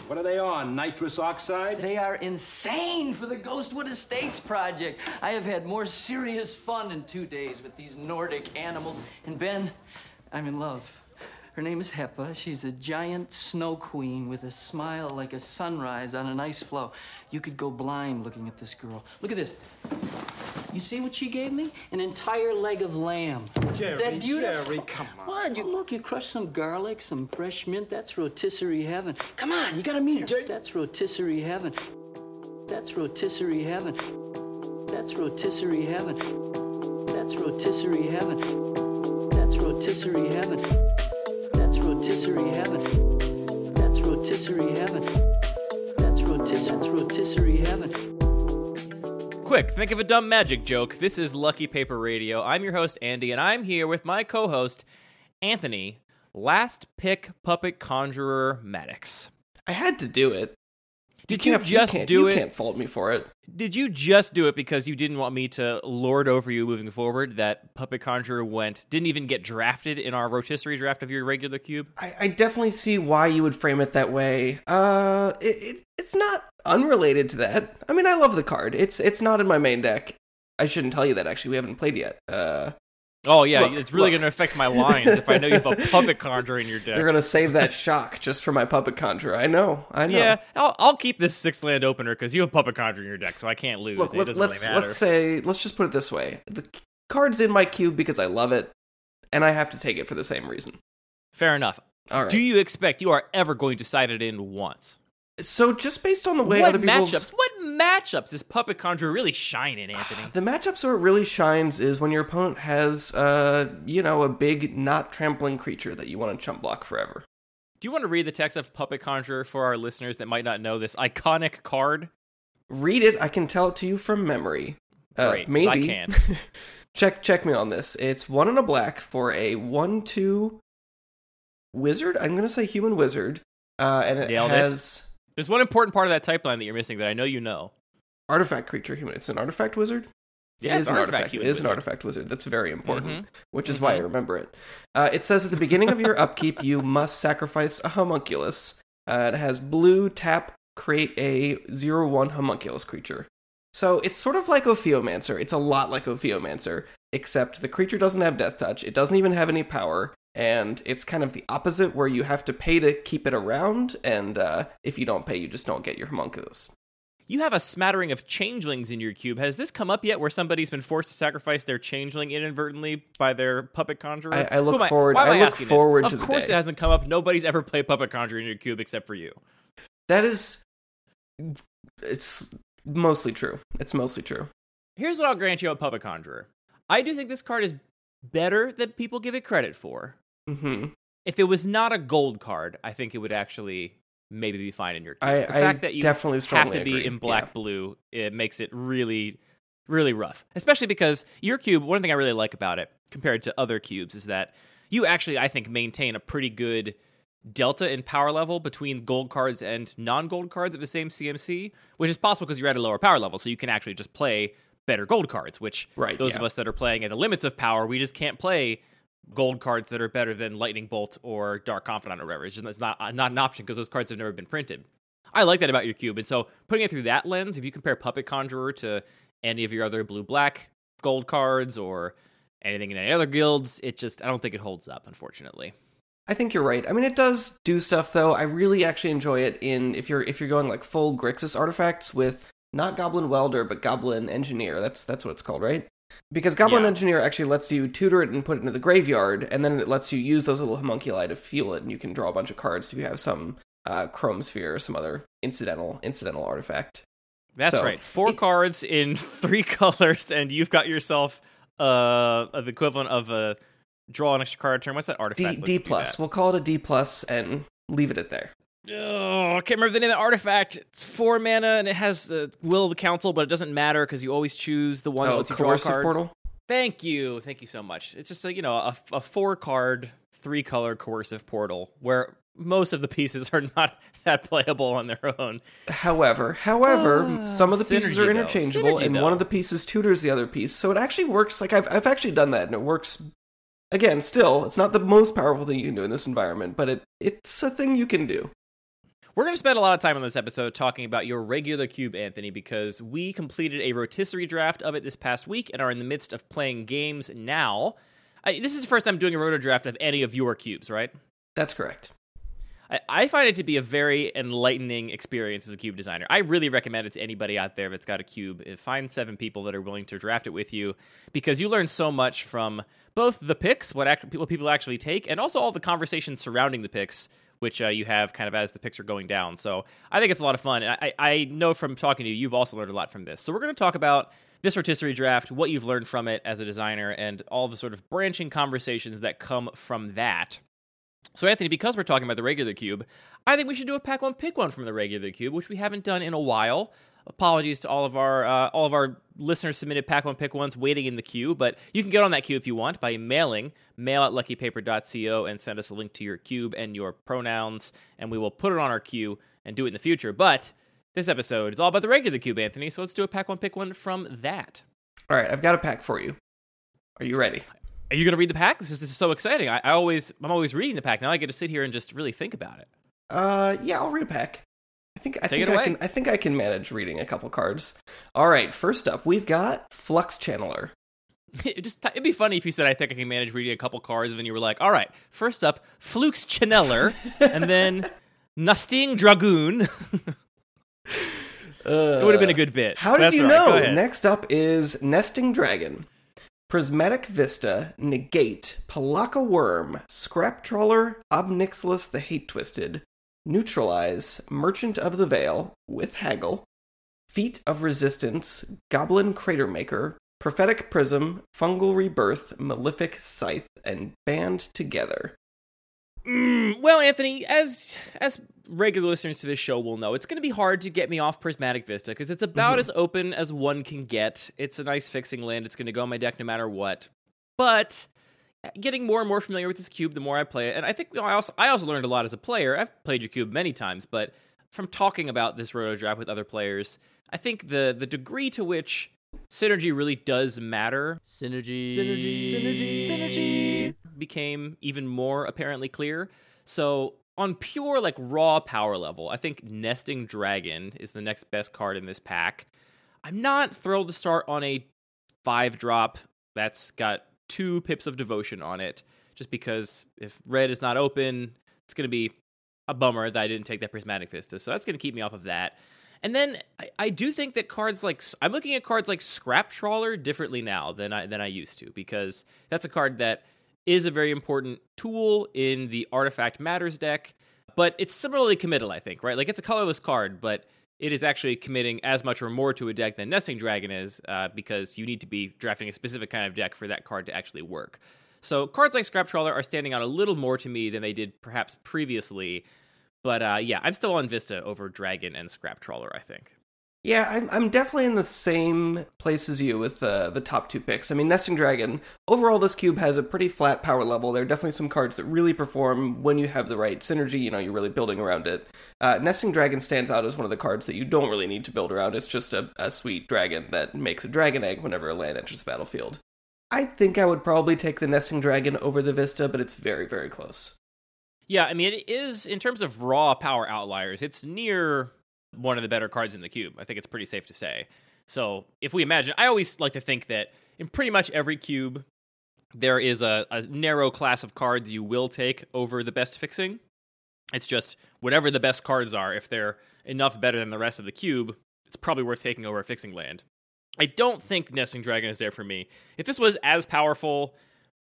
What are they on, nitrous oxide? They are insane for the Ghostwood Estates project. I have had more serious fun in 2 days with these Nordic animals. And Ben, I'm in love. Her name is Hepa. She's a giant snow queen with a smile like a sunrise on an ice floe. You could go blind looking at this girl. Look at this. You see what she gave me? An entire leg of lamb. Jerry, is that beautiful? Jerry, come on. What? You crushed some garlic, some fresh mint. That's rotisserie heaven. Come on, you gotta meet her. Jerry. That's rotisserie heaven. That's rotisserie heaven. That's rotisserie heaven. That's rotisserie heaven. That's rotisserie heaven. That's rotisserie heaven. That's rotisserie heaven. That's rotisserie heaven. Quick, think of a dumb magic joke. This is Lucky Paper Radio. I'm your host, Andy, and I'm here with my co-host, Anthony, Last Pick Puppet Conjurer Maddox. I had to do it. Did you just do it? You can't fault me for it. Did you just do it because you didn't want me to lord over you moving forward? That Puppet Conjurer didn't even get drafted in our rotisserie draft of your regular cube? I definitely see why you would frame it that way. It's not unrelated to that. I mean, I love the card. It's not in my main deck. I shouldn't tell you that, actually. We haven't played yet. Oh, yeah, it's really going to affect my lines if I know you have a Puppet Conjurer in your deck. You're going to save that shock just for my Puppet Conjurer. I know. Yeah, I'll keep this 6-land opener because you have Puppet Conjurer in your deck, so I can't lose. Look, It doesn't really matter. Let's just put it this way. The card's in my cube because I love it, and I have to take it for the same reason. Fair enough. All right. Do you expect you are ever going to side it in once? So just based on the way other people's... What matchups is Puppet Conjurer really shine in, Anthony? The matchups where it really shines is when your opponent has, a big, not trampling creature that you want to chump block forever. Do you want to read the text of Puppet Conjurer for our listeners that might not know this iconic card? Read it. I can tell it to you from memory. Great, maybe. I can. Check me on this. It's 1 and a black for a 1/2 wizard. I'm going to say human wizard. And it Nailed has... There's one important part of that type line that you're missing that I know you know. Artifact creature human. It's an artifact wizard? Yeah, it is an artifact. human It is wizard. an artifact wizard. That's very important, which is why I remember it. It says at the beginning of your upkeep, you must sacrifice a homunculus. It has blue, tap, create a 0/1 homunculus creature. So it's sort of like Ophiomancer. It's a lot like Ophiomancer, except the creature doesn't have death touch. It doesn't even have any power. And it's kind of the opposite, where you have to pay to keep it around, and if you don't pay, you just don't get your homunculus. You have a smattering of changelings in your cube. Has this come up yet where somebody's been forced to sacrifice their changeling inadvertently by their Puppet Conjurer? I look forward to the Of course day. it hasn't come up. Nobody's ever played Puppet Conjurer in your cube except for you. It's mostly true. It's mostly true. Here's what I'll grant you about Puppet Conjurer. I do think this card is better than people give it credit for. Mm-hmm. If it was not a gold card, I think it would actually maybe be fine in your cube. The I fact that you definitely have strongly to be agree. in black-blue, it makes it really, really rough. Especially because your cube, one thing I really like about it, compared to other cubes, is that you actually, I think, maintain a pretty good delta in power level between gold cards and non-gold cards of the same CMC, which is possible because you're at a lower power level, so you can actually just play better gold cards, which those of us that are playing at the limits of power, we just can't play gold cards that are better than Lightning Bolt or Dark Confidant or whatever. It's not an option because those cards have never been printed. I like that about your cube, and so putting it through that lens, if you compare Puppet Conjurer to any of your other blue-black gold cards or anything in any other guilds, I don't think it holds up, unfortunately. I think you're right. I mean, it does do stuff, though. I really actually enjoy it if you're going like full Grixis artifacts with not Goblin Welder, but Goblin Engineer. That's what it's called, right? Because Goblin Engineer actually lets you tutor it and put it into the graveyard, and then it lets you use those little homunculi to fuel it, and you can draw a bunch of cards if you have some Chrome Sphere or some other incidental artifact. That's right. 4 cards in 3 colors, and you've got yourself the equivalent of a draw an extra card turn. What's that artifact? D+. We'll call it a D+, and leave it at there. Oh, I can't remember the name of the artifact. It's 4 mana, and it has the Will of the Council, but it doesn't matter because you always choose the one that lets you draw a card. Portal? Thank you so much. It's just a 4-card, 3-color coercive portal where most of the pieces are not that playable on their own. However, some of the pieces are interchangeable, and one of the pieces tutors the other piece, so it actually works. Like I've actually done that, and it works. Again, still, it's not the most powerful thing you can do in this environment, but it's a thing you can do. We're going to spend a lot of time on this episode talking about your regular cube, Anthony, because we completed a rotisserie draft of it this past week and are in the midst of playing games now. This is the first time doing a roto draft of any of your cubes, right? That's correct. I find it to be a very enlightening experience as a cube designer. I really recommend it to anybody out there that's got a cube. Find 7 people that are willing to draft it with you, because you learn so much from both the picks, what people actually take, and also all the conversations surrounding the picks, which you have kind of as the picks are going down. So I think it's a lot of fun. And I know from talking to you, you've also learned a lot from this. So we're going to talk about this rotisserie draft, what you've learned from it as a designer, and all the sort of branching conversations that come from that. So, Anthony, because we're talking about the regular cube, I think we should do a pack one, pick one from the regular cube, which we haven't done in a while. Apologies to all of our listeners submitted pack one, pick ones waiting in the queue, but you can get on that queue if you want by mail at luckypaper.co, and send us a link to your cube and your pronouns, and we will put it on our queue and do it in the future. But this episode is all about the regular cube, Anthony, so let's do a pack one, pick one from that. All right, I've got a pack for you. Are you ready? Are you going to read the pack? This is so exciting. I'm always reading the pack. Now I get to sit here and just really think about it. Yeah, I'll read a pack. I think I can manage reading a couple cards. All right, first up, we've got Flux Channeler. It'd be funny if you said, I think I can manage reading a couple cards, and then you were like, all right, first up, Flux Channeler, and then Nasting Dragoon. It would have been a good bit. How did you know? Next up is Nesting Dragon. Prismatic Vista, Negate, Palaka Worm, Scrap Trawler, Obnixilis the Hate-Twisted, Neutralize, Merchant of the Veil, with Haggle, Feat of Resistance, Goblin Cratermaker, Prophetic Prism, Fungal Rebirth, Malefic Scythe, and Band Together. Well, Anthony, as regular listeners to this show will know, it's going to be hard to get me off Prismatic Vista, because it's about as open as one can get. It's a nice fixing land. It's going to go on my deck no matter what. But getting more and more familiar with this cube the more I play it, and I think I also learned a lot as a player. I've played your cube many times, but from talking about this roto draft with other players, I think the degree to which synergy really does matter. Synergy became even more apparently clear. So on pure raw power level, I think Nesting Dragon is the next best card in this pack. I'm not thrilled to start on a 5-drop that's got 2 pips of devotion on it, just because if red is not open, it's going to be a bummer that I didn't take that Prismatic Vista. So that's going to keep me off of that. And then I do think that I'm looking at cards like Scrap Trawler differently now than I used to, because that's a card that is a very important tool in the Artifact Matters deck, but it's similarly committal, I think, right? It's a colorless card, but it is actually committing as much or more to a deck than Nesting Dragon is, because you need to be drafting a specific kind of deck for that card to actually work. So cards like Scrap Trawler are standing out a little more to me than they did perhaps previously. But yeah, I'm still on Vista over Dragon and Scrap Trawler, I think. Yeah, I'm definitely in the same place as you with the top 2 picks. I mean, Nesting Dragon, overall this cube has a pretty flat power level. There are definitely some cards that really perform when you have the right synergy, you're really building around it. Nesting Dragon stands out as one of the cards that you don't really need to build around. It's just a sweet dragon that makes a dragon egg whenever a land enters the battlefield. I think I would probably take the Nesting Dragon over the Vista, but it's very, very close. Yeah, I mean, it is, in terms of raw power outliers, it's near one of the better cards in the cube. I think it's pretty safe to say. So if we imagine, I always like to think that in pretty much every cube, there is a narrow class of cards you will take over the best fixing. It's just whatever the best cards are, if they're enough better than the rest of the cube, it's probably worth taking over a fixing land. I don't think Nesting Dragon is there for me. If this was as powerful,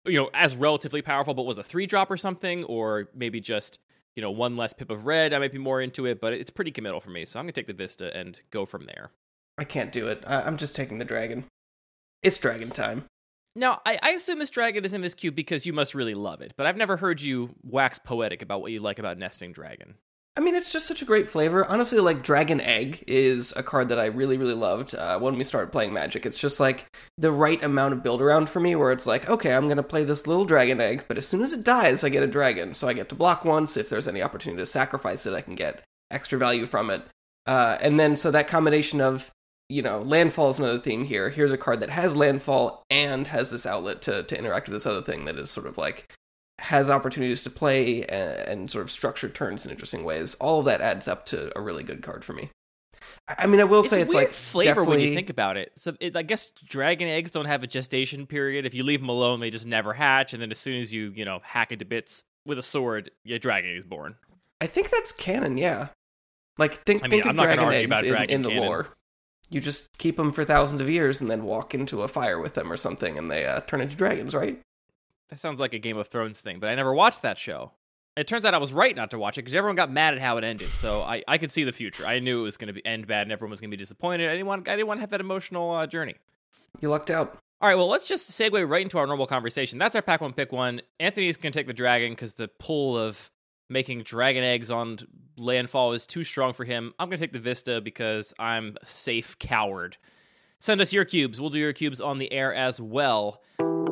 as relatively powerful, but was a 3-drop or something, or maybe just, 1 less pip of red, I might be more into it, but it's pretty committal for me, so I'm going to take the Vista and go from there. I can't do it. I'm just taking the Dragon. It's Dragon time. Now, I assume this Dragon is in this cube because you must really love it, but I've never heard you wax poetic about what you like about Nesting Dragon. I mean, it's just such a great flavor. Honestly, Dragon Egg is a card that I really, really loved when we started playing Magic. It's just the right amount of build around for me, where it's okay, I'm going to play this little Dragon Egg, but as soon as it dies, I get a dragon. So I get to block once. If there's any opportunity to sacrifice it, I can get extra value from it. And then, so that combination of, landfall is another theme here. Here's a card that has landfall and has this outlet to interact with this other thing that is sort of has opportunities to play and sort of structure turns in interesting ways. All of that adds up to a really good card for me. I mean, I will say it's a weird like flavor definitely... when you think about it. So I guess dragon eggs don't have a gestation period. If you leave them alone, they just never hatch, and then as soon as you hack into bits with a sword, your dragon is born. I think that's canon, yeah. Like think of I'm not dragon argue eggs about dragon in the canon. lore. You just keep them for thousands of years and then walk into a fire with them or something, and they turn into dragons, right? That sounds like a Game of Thrones thing, but I never watched that show. It turns out I was right not to watch it because everyone got mad at how it ended. So I could see the future. I knew it was going to end bad and everyone was going to be disappointed. I didn't want to have that emotional journey. You lucked out. All right, well, let's just segue right into our normal conversation. That's our Pack 1 Pick 1. Anthony's going to take the dragon because the pull of making dragon eggs on landfall is too strong for him. I'm going to take the Vista because I'm a safe coward. Send us your cubes. We'll do your cubes on the air as well.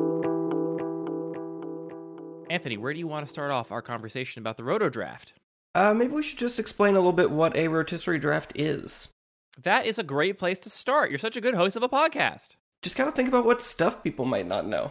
Anthony, where do you want to start off our conversation about the Roto Draft? Maybe we should just explain a little bit what a rotisserie draft is. That is a great place to start. You're such a good host of a podcast. Just kind of think about what stuff people might not know.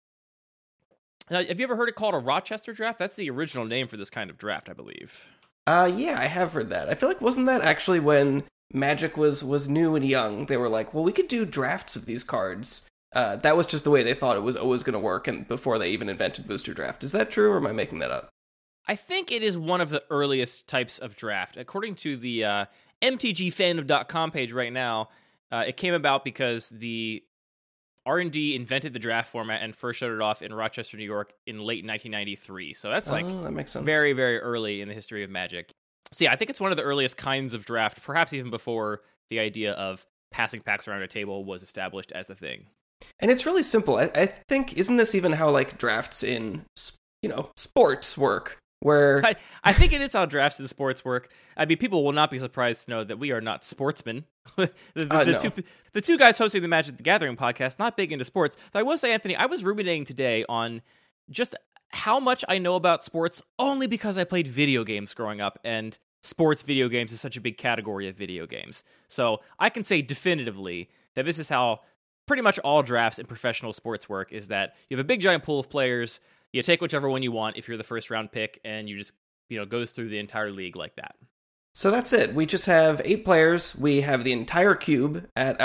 Now, have you ever heard it called a Rochester draft? That's the original name for this kind of draft, I believe. Yeah, I have heard that. I feel like wasn't that actually when Magic was new and young? They were like, well, we could do drafts of these cards. That was just the way they thought it was always going to work, and before they even invented Booster Draft. Is that true, or am I making that up? I think it is one of the earliest types of draft. According to the MTGfandom.com page right now, it came about because the R&D invented the draft format and first showed it off in Rochester, New York in late 1993. So that's that makes sense. Very, very early in the history of Magic. So yeah, I think it's one of the earliest kinds of draft, perhaps even before the idea of passing packs around a table was established as a thing. And it's really simple. I think, isn't this even how like drafts in, sports work? Where I think it is how drafts in sports work. I mean, people will not be surprised to know that we are not sportsmen. The two guys hosting the Magic the Gathering podcast, not big into sports. Though I will say, Anthony, I was ruminating today on just how much I know about sports only because I played video games growing up, and sports video games is such a big category of video games. So I can say definitively that this is how pretty much all drafts in professional sports work, is that you have a big giant pool of players, you take whichever one you want if you're the first round pick, and you just, goes through the entire league like that. So that's it. We just have 8 players. We have the entire cube at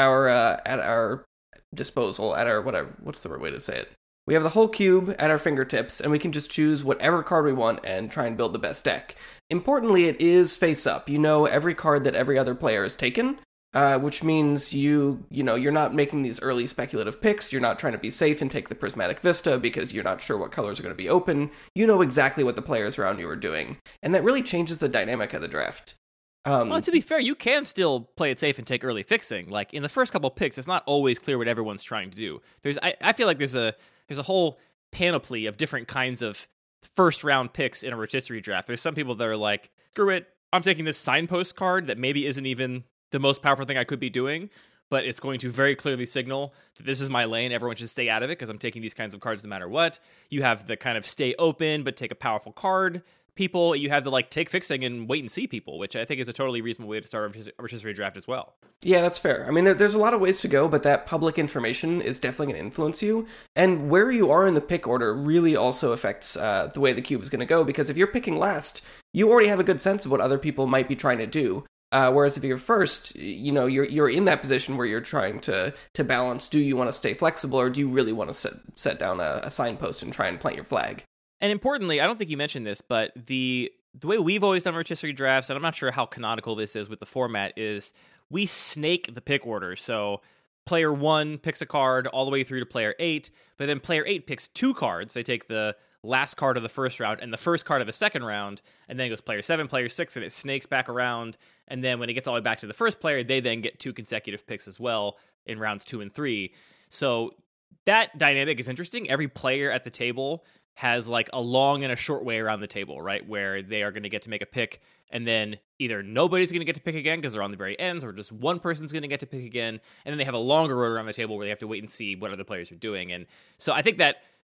our disposal, at our whatever, what's the right way to say it? We have the whole cube at our fingertips, and we can just choose whatever card we want and try and build the best deck. Importantly, it is face up. You know every card that every other player has taken. Which means you're not making these early speculative picks. You're not trying to be safe and take the Prismatic Vista because you're not sure what colors are going to be open. You know exactly what the players around you are doing, and that really changes the dynamic of the draft. Well, to be fair, you can still play it safe and take early fixing. Like in the first couple picks, it's not always clear what everyone's trying to do. I feel like there's a whole panoply of different kinds of first round picks in a rotisserie draft. There's some people that are like, screw it, I'm taking this signpost card that maybe isn't even the most powerful thing I could be doing, but it's going to very clearly signal that this is my lane. Everyone should stay out of it because I'm taking these kinds of cards no matter what. You have the kind of stay open but take a powerful card people. You have the take fixing and wait and see people, which I think is a totally reasonable way to start a rotisserie draft as well. Yeah, that's fair. I mean, there's a lot of ways to go, but that public information is definitely going to influence you. And where you are in the pick order really also affects the way the cube is going to go, because if you're picking last, you already have a good sense of what other people might be trying to do. Whereas if you're first, you're in that position where you're trying to balance, do you want to stay flexible or do you really want to set down a signpost and try and plant your flag? And importantly, I don't think you mentioned this, but the way we've always done rotisserie drafts, and I'm not sure how canonical this is with the format, is we snake the pick order. So player 1 picks a card all the way through to player 8, but then player 8 picks 2 cards. They take the last card of the first round and the first card of the second round, and then it goes player 7, player 6, and it snakes back around. And then when it gets all the way back to the first player, they then get 2 consecutive picks as well in rounds 2 and 3. So that dynamic is interesting. Every player at the table has a long and a short way around the table, right? Where they are going to get to make a pick, and then either nobody's going to get to pick again because they're on the very ends, or just one person's going to get to pick again. And then they have a longer road around the table where they have to wait and see what other players are doing. And so I think that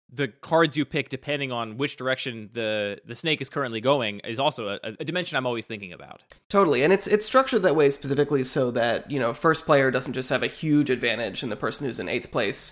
the cards you pick, depending on which direction the snake is currently going, is also a dimension I'm always thinking about. Totally, and it's structured that way specifically so that, first player doesn't just have a huge advantage and the person who's in 8th place,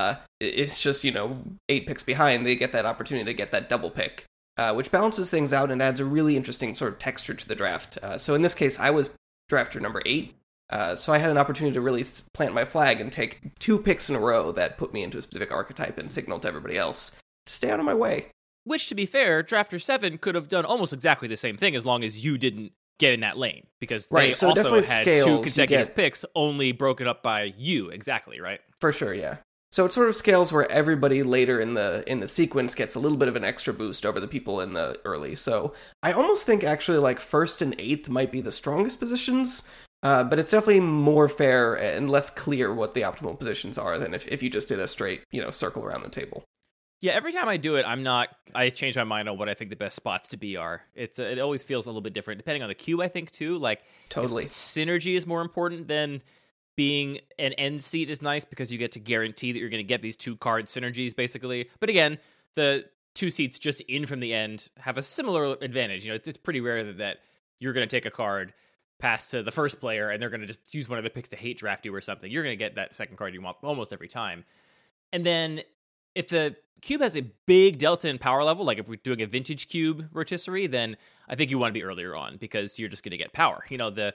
it's just, 8 picks behind, they get that opportunity to get that double pick, which balances things out and adds a really interesting sort of texture to the draft. So in this case, I was drafter number 8, so I had an opportunity to really plant my flag and take 2 picks in a row that put me into a specific archetype and signal to everybody else to stay out of my way. Which, to be fair, drafter 7 could have done almost exactly the same thing as long as you didn't get in that lane, because they so also had scales, 2 consecutive picks, only broken up by you, exactly, right? For sure, yeah. So it sort of scales where everybody later in the sequence gets a little bit of an extra boost over the people in the early. So I almost think actually like 1st and 8th might be the strongest positions, but it's definitely more fair and less clear what the optimal positions are than if you just did a straight, circle around the table. Yeah, every time I do it, I change my mind on what I think the best spots to be are. It always feels a little bit different, depending on the cube, I think, too. Like, totally. Synergy is more important than being an end seat is nice, because you get to guarantee that you're going to get these 2 card synergies, basically. But again, the 2 seats just in from the end have a similar advantage. It's pretty rare that you're going to take a card, pass to the first player, and they're going to just use one of the picks to hate draft you or something. You're going to get that second card you want almost every time. And then if the cube has a big delta in power level, like if we're doing a vintage cube rotisserie, then I think you want to be earlier on, because you're just going to get power. The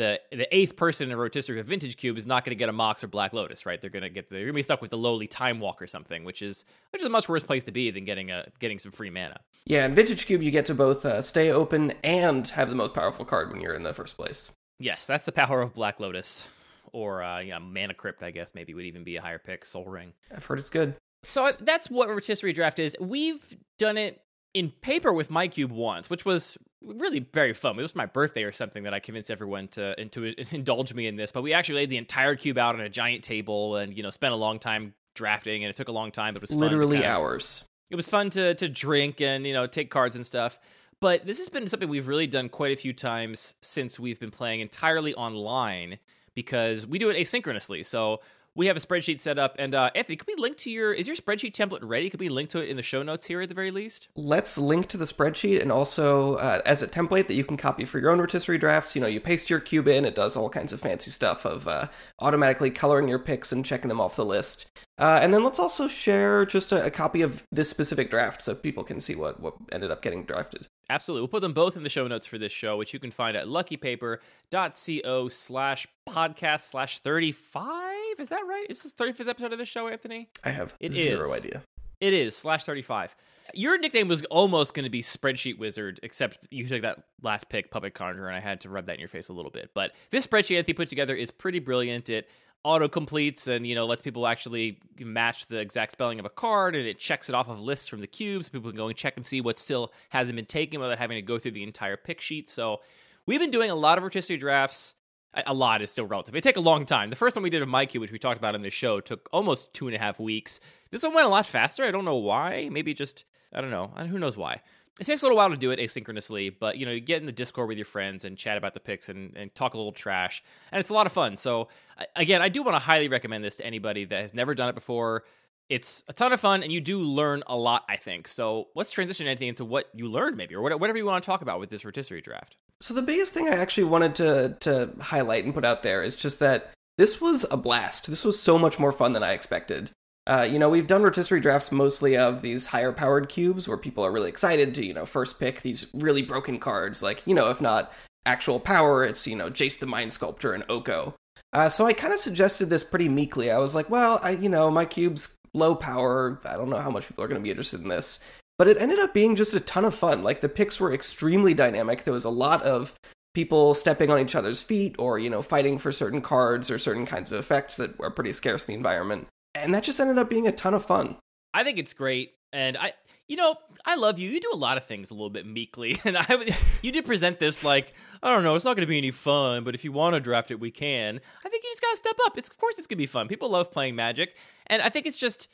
8th person in a rotisserie of a vintage cube is not going to get a Mox or Black Lotus, right? They're going to be stuck with the lowly Time Walk or something, which is a much worse place to be than getting some free mana. Yeah, in vintage cube you get to both stay open and have the most powerful card when you're in the first place. Yes, that's the power of Black Lotus, or Mana Crypt, I guess maybe would even be a higher pick. Soul Ring. I've heard it's good. So that's what rotisserie draft is. We've done it in paper with my cube once, which was really very fun. It was my birthday or something that I convinced everyone to indulge me in this. But we actually laid the entire cube out on a giant table and spent a long time drafting, and it took a long time, but it was fun. Literally hours. It was fun to drink and take cards and stuff. But this has been something we've really done quite a few times since we've been playing entirely online, because we do it asynchronously. So we have a spreadsheet set up, and Anthony, could we link to is your spreadsheet template ready? Could we link to it in the show notes here at the very least? Let's link to the spreadsheet, and also as a template that you can copy for your own rotisserie drafts. You paste your cube in, it does all kinds of fancy stuff of automatically coloring your picks and checking them off the list. And then let's also share just a copy of this specific draft so people can see what ended up getting drafted. Absolutely. We'll put them both in the show notes for this show, which you can find at luckypaper.co/podcast/35. Is that right? Is this the 35th episode of this show, Anthony? I have zero idea. It is, /35. Your nickname was almost going to be Spreadsheet Wizard, except you took that last pick, Puppet Conjurer, and I had to rub that in your face a little bit. But this spreadsheet Anthony put together is pretty brilliant. It auto-completes and, lets people actually match the exact spelling of a card, and it checks it off of lists from the cube, so people can go and check and see what still hasn't been taken without having to go through the entire pick sheet. So we've been doing a lot of rotisserie drafts. A lot is still relative. It take a long time. The first one we did of my cube, which we talked about in the show, took almost 2.5 weeks. This one went a lot faster. I don't know why. Maybe just, I don't know. Who knows why. It takes a little while to do it asynchronously, but you get in the Discord with your friends and chat about the picks and talk a little trash, and it's a lot of fun. So again, I do want to highly recommend this to anybody that has never done it before. It's a ton of fun, and you do learn a lot, I think. So let's transition anything into what you learned, maybe, or whatever you want to talk about with this rotisserie draft. So the biggest thing I actually wanted to highlight and put out there is just that this was a blast. This was so much more fun than I expected. We've done rotisserie drafts mostly of these higher powered cubes where people are really excited to, first pick these really broken cards. Like, if not actual power, it's, Jace the Mind Sculptor and Oko. So I kind of suggested this pretty meekly. I was like, well, my cube's low power. I don't know how much people are going to be interested in this. But it ended up being just a ton of fun. Like, the picks were extremely dynamic. There was a lot of people stepping on each other's feet or, fighting for certain cards or certain kinds of effects that are pretty scarce in the environment. And that just ended up being a ton of fun. I think it's great. And I love you. You do a lot of things a little bit meekly. And you did present this like, I don't know, it's not going to be any fun, but if you want to draft it, we can. I think you just got to step up. Of course it's going to be fun. People love playing Magic. And I think it's just,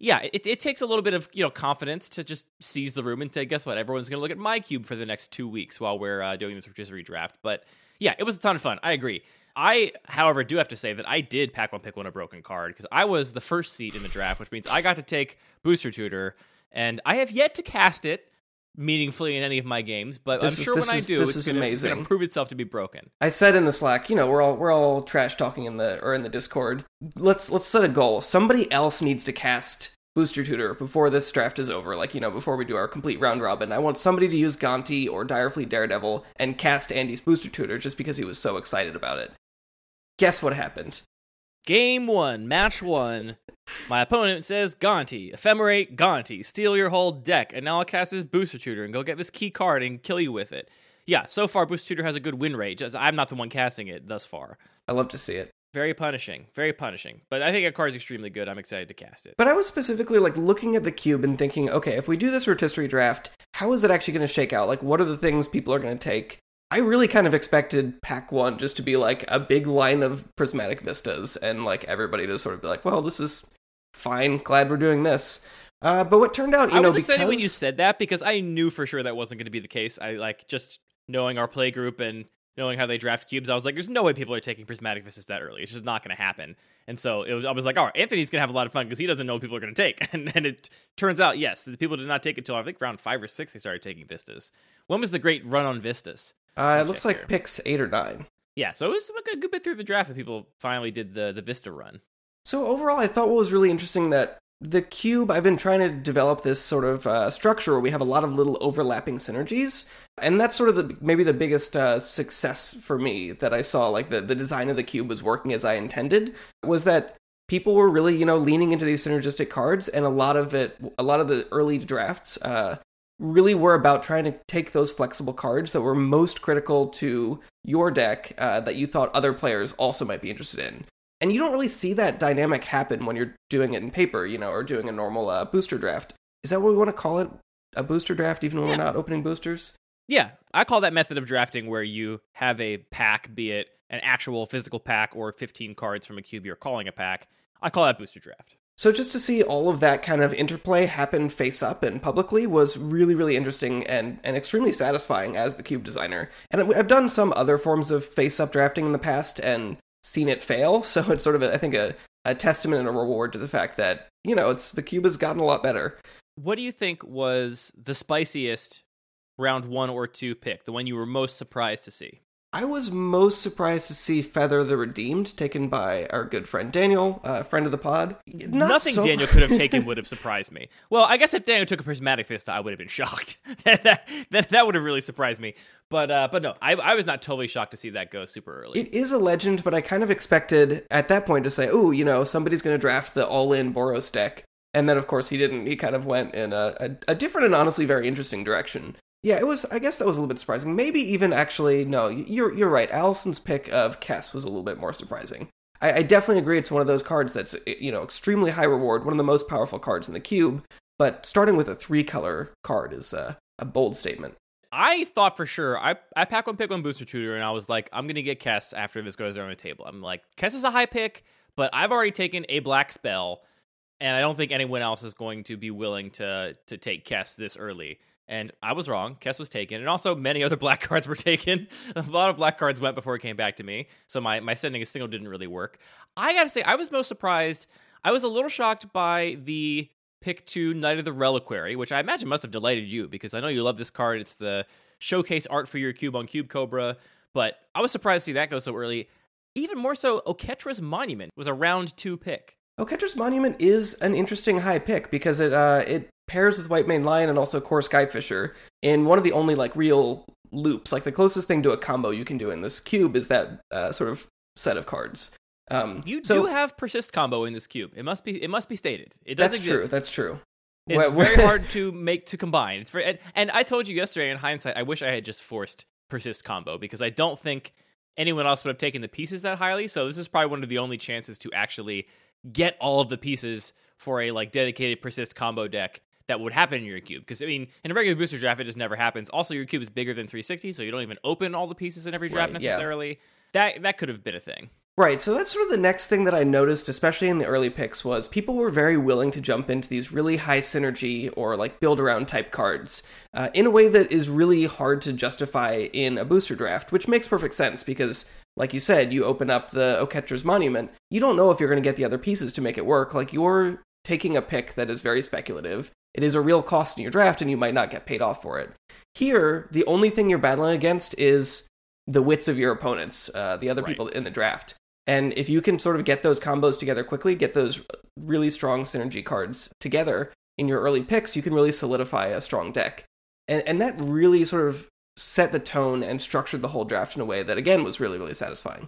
yeah, it takes a little bit of confidence to just seize the room and say, guess what? Everyone's going to look at my cube for the next 2 weeks while we're doing this rotisserie draft. But yeah, it was a ton of fun. I agree. I, however, do have to say that I did pack one, pick one, a broken card because I was the first seat in the draft, which means I got to take Booster Tutor, and I have yet to cast it meaningfully in any of my games, but when I do, it's going to prove itself to be broken. I said in the Slack, we're all trash talking in the Discord. Let's set a goal. Somebody else needs to cast Booster Tutor before this draft is over. Before we do our complete round robin, I want somebody to use Gonti or Direfleet Daredevil and cast Andy's Booster Tutor just because he was so excited about it. Guess what happened? Game 1, match 1. My opponent says, Gonti, Ephemerate, Gonti, steal your whole deck, and now I'll cast this Booster Tutor and go get this key card and kill you with it. Yeah, so far Booster Tutor has a good win rate, just I'm not the one casting it thus far. I love to see it. Very punishing, very punishing. But I think a card is extremely good. I'm excited to cast it. But I was specifically looking at the cube and thinking, okay, if we do this rotisserie draft, how is it actually going to shake out? What are the things people are going to take? I really kind of expected pack 1 just to be a big line of prismatic vistas and everybody to sort of be well, this is fine, glad we're doing this. But what turned out, I was excited when you said that because I knew for sure that wasn't going to be the case. I just knowing our play group and knowing how they draft cubes, I was there's no way people are taking prismatic vistas that early. It's just not going to happen. And so I was all right, Anthony's going to have a lot of fun because he doesn't know what people are going to take. And it turns out, yes, the people did not take it until I think round 5 or 6 they started taking vistas. When was the great run on vistas? It looks like picks 8 or 9. Yeah, so it was a good bit through the draft that people finally did the Vista run. So overall, I thought what was really interesting that the cube, I've been trying to develop this sort of structure where we have a lot of little overlapping synergies. And that's sort of maybe the biggest success for me that I saw, the design of the cube was working as I intended, was that people were really, leaning into these synergistic cards. And a lot of the early drafts really were about trying to take those flexible cards that were most critical to your deck that you thought other players also might be interested in. And you don't really see that dynamic happen when you're doing it in paper, or doing a normal booster draft. Is that what we want to call it? A booster draft, even when we're not opening boosters? Yeah, I call that method of drafting where you have a pack, be it an actual physical pack or 15 cards from a cube you're calling a pack. I call that booster draft. So just to see all of that kind of interplay happen face up and publicly was really, really interesting and extremely satisfying as the cube designer. And I've done some other forms of face up drafting in the past and seen it fail, so it's sort of, I think, a testament and a reward to the fact that, the cube has gotten a lot better. What do you think was the spiciest round 1 or 2 pick, the one you were most surprised to see? I was most surprised to see Feather the Redeemed taken by our good friend Daniel, friend of the pod. Nothing Daniel could have taken would have surprised me. Well, I guess if Daniel took a Prismatic Vista, I would have been shocked. that would have really surprised me. But no, I was not totally shocked to see that go super early. It is a legend, but I kind of expected at that point to say, somebody's going to draft the all-in Boros deck. And then, of course, he didn't. He kind of went in a different and honestly very interesting direction. Yeah, it was. I guess that was a little bit surprising. Maybe even actually, no, you're right. Allison's pick of Kess was a little bit more surprising. I definitely agree. It's one of those cards that's extremely high reward, one of the most powerful cards in the cube. But starting with a 3-color card is a bold statement. I thought for sure I pack one, pick one Booster Tutor, and I was like, I'm gonna get Kess after this goes around the table. I'm like, Kess is a high pick, but I've already taken a black spell, and I don't think anyone else is going to be willing to take Kess this early. And I was wrong. Kess was taken. And also many other black cards were taken. A lot of black cards went before it came back to me. So my sending a signal didn't really work. I gotta say, I was most surprised. I was a little shocked by the pick 2 Knight of the Reliquary, which I imagine must have delighted you because I know you love this card. It's the showcase art for your cube on Cube Cobra. But I was surprised to see that go so early. Even more so, Oketra's Monument was a round 2 pick. Oketra's Monument is an interesting high pick because it pairs with White Mane Lion and also Core Skyfisher in one of the only real loops. The closest thing to a combo you can do in this cube is that sort of set of cards. You do have persist combo in this cube. It must be stated. It does exist. That's true. It's very hard to combine. It's very, and I told you yesterday in hindsight, I wish I had just forced persist combo because I don't think anyone else would have taken the pieces that highly. So this is probably one of the only chances to actually get all of the pieces for a dedicated persist combo deck that would happen in your cube. Because, in a regular booster draft, it just never happens. Also, your cube is bigger than 360, so you don't even open all the pieces in every draft necessarily. Yeah. That could have been a thing. Right, so that's sort of the next thing that I noticed, especially in the early picks, was people were very willing to jump into these really high synergy or like build around type cards in a way that is really hard to justify in a booster draft, which makes perfect sense because, like you said, you open up the Oketra's Monument, you don't know if you're going to get the other pieces to make it work. Like, you're taking a pick that is very speculative. It is a real cost in your draft, and you might not get paid off for it. Here, the only thing you're battling against is the wits of your opponents, the other people in the draft. And if you can sort of get those combos together quickly, get those really strong synergy cards together in your early picks, you can really solidify a strong deck. And that really sort of set the tone and structured the whole draft in a way that, again, was really, really satisfying.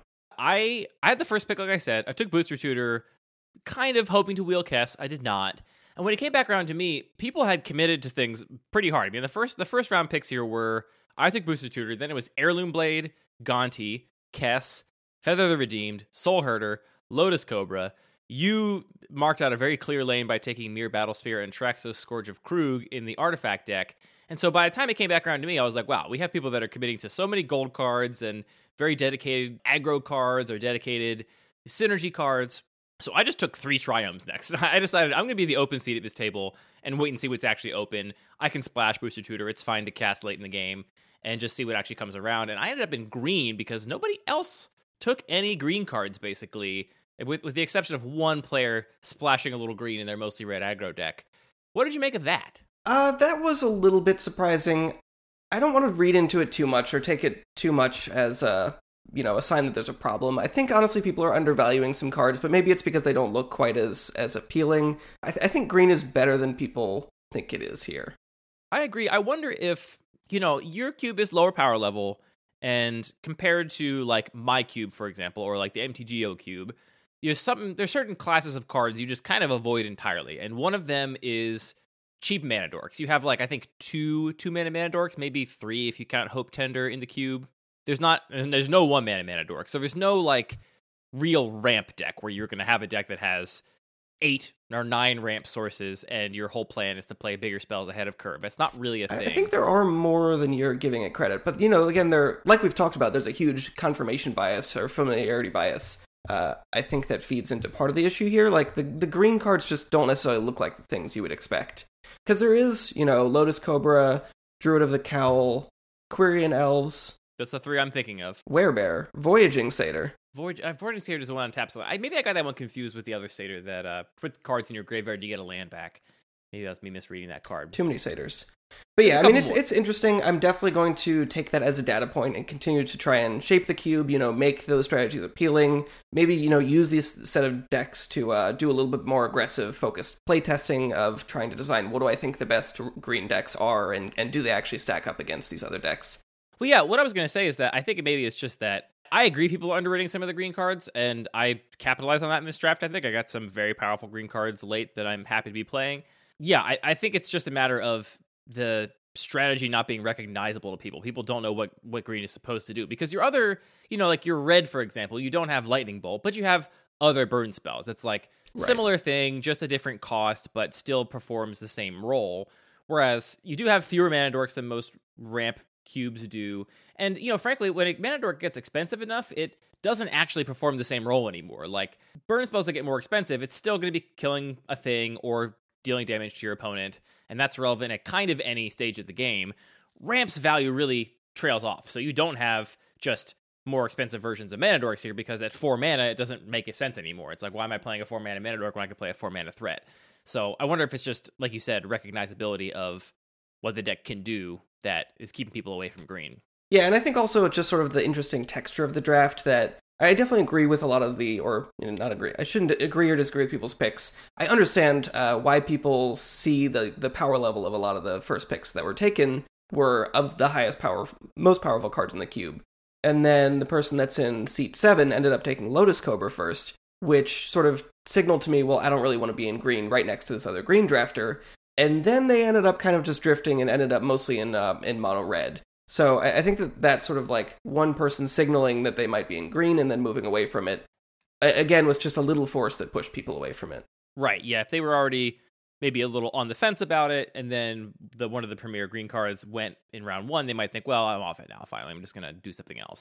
I had the first pick, like I said. I took Booster Tutor, kind of hoping to wheel Kess. I did not. And when it came back around to me, people had committed to things pretty hard. I mean, the first round picks here were, I took Booster Tutor, then it was Heirloom Blade, Gonti, Kess, Feather the Redeemed, Soul Herder, Lotus Cobra. You marked out a very clear lane by taking Mirror Battlesphere and Traxos Scourge of Krug in the artifact deck. And so by the time it came back around to me, I was like, wow, we have people that are committing to so many gold cards and very dedicated aggro cards or dedicated synergy cards. So I just took 3 Triomes next. I decided I'm going to be the open seat at this table and wait and see what's actually open. I can splash Booster Tutor. It's fine to cast late in the game and just see what actually comes around. And I ended up in green because nobody else took any green cards, basically, with the exception of one player splashing a little green in their mostly red aggro deck. What did you make of that? That was a little bit surprising. I don't want to read into it too much or take it too much as a sign that there's a problem. I think, honestly, people are undervaluing some cards, but maybe it's because they don't look quite as appealing. I think green is better than people think it is here. I agree. I wonder if, your cube is lower power level, and compared to, like, my cube, for example, or, like, the MTGO cube, there's certain classes of cards you just kind of avoid entirely, and one of them is cheap mana dorks. You have, like, I think two mana dorks, maybe 3 if you count Hope Tender in the cube. There's no 1 mana dork, so there's no, like, real ramp deck where you're going to have a deck that has 8 or 9 ramp sources and your whole plan is to play bigger spells ahead of curve. It's not really a thing. I think there are more than you're giving it credit, but, again, like we've talked about, there's a huge confirmation bias or familiarity bias. I think that feeds into part of the issue here. Like, the green cards just don't necessarily look like the things you would expect. Because there is, Lotus Cobra, Druid of the Cowl, Quirion Elves. That's the 3 I'm thinking of. Werebear, Voyaging Satyr. Voyaging Satyr is the one on tap. So maybe I got that one confused with the other Satyr that put cards in your graveyard to get a land back. Maybe that's me misreading that card. Too many Satyrs. But yeah, I mean, it's interesting. I'm definitely going to take that as a data point and continue to try and shape the cube, make those strategies appealing. Maybe, use this set of decks to do a little bit more aggressive, focused playtesting of trying to design what do I think the best green decks are and do they actually stack up against these other decks. Well, yeah, what I was going to say is that I think maybe it's just that I agree people are underrating some of the green cards, and I capitalized on that in this draft. I think I got some very powerful green cards late that I'm happy to be playing. Yeah, I think it's just a matter of the strategy not being recognizable to people. People don't know what green is supposed to do. Because your other, like your red, for example, you don't have Lightning Bolt, but you have other burn spells. It's like similar thing, just a different cost, but still performs the same role. Whereas you do have fewer mana dorks than most ramp cubes do. And, frankly, when a mana dork gets expensive enough, it doesn't actually perform the same role anymore. Like, burn spells that get more expensive, it's still going to be killing a thing or dealing damage to your opponent, and that's relevant at kind of any stage of the game. Ramp's value really trails off, so you don't have just more expensive versions of mana dorks here, because at 4 mana, it doesn't make sense anymore. It's like, why am I playing a 4 mana mana dork when I can play a 4 mana threat? So I wonder if it's just, like you said, recognizability of what the deck can do that is keeping people away from green. Yeah, and I think also it's just sort of the interesting texture of the draft that I definitely agree with a lot of not agree. I shouldn't agree or disagree with people's picks. I understand why people see the power level of a lot of the first picks that were taken were of the most powerful cards in the cube. And then the person that's in seat 7 ended up taking Lotus Cobra first, which sort of signaled to me, well, I don't really want to be in green right next to this other green drafter. And then they ended up kind of just drifting and ended up mostly in mono red. So I think that sort of like one person signaling that they might be in green and then moving away from it, again, was just a little force that pushed people away from it. Right, yeah. If they were already maybe a little on the fence about it, and then one of the premier green cards went in round 1, they might think, well, I'm off it now, finally. I'm just going to do something else.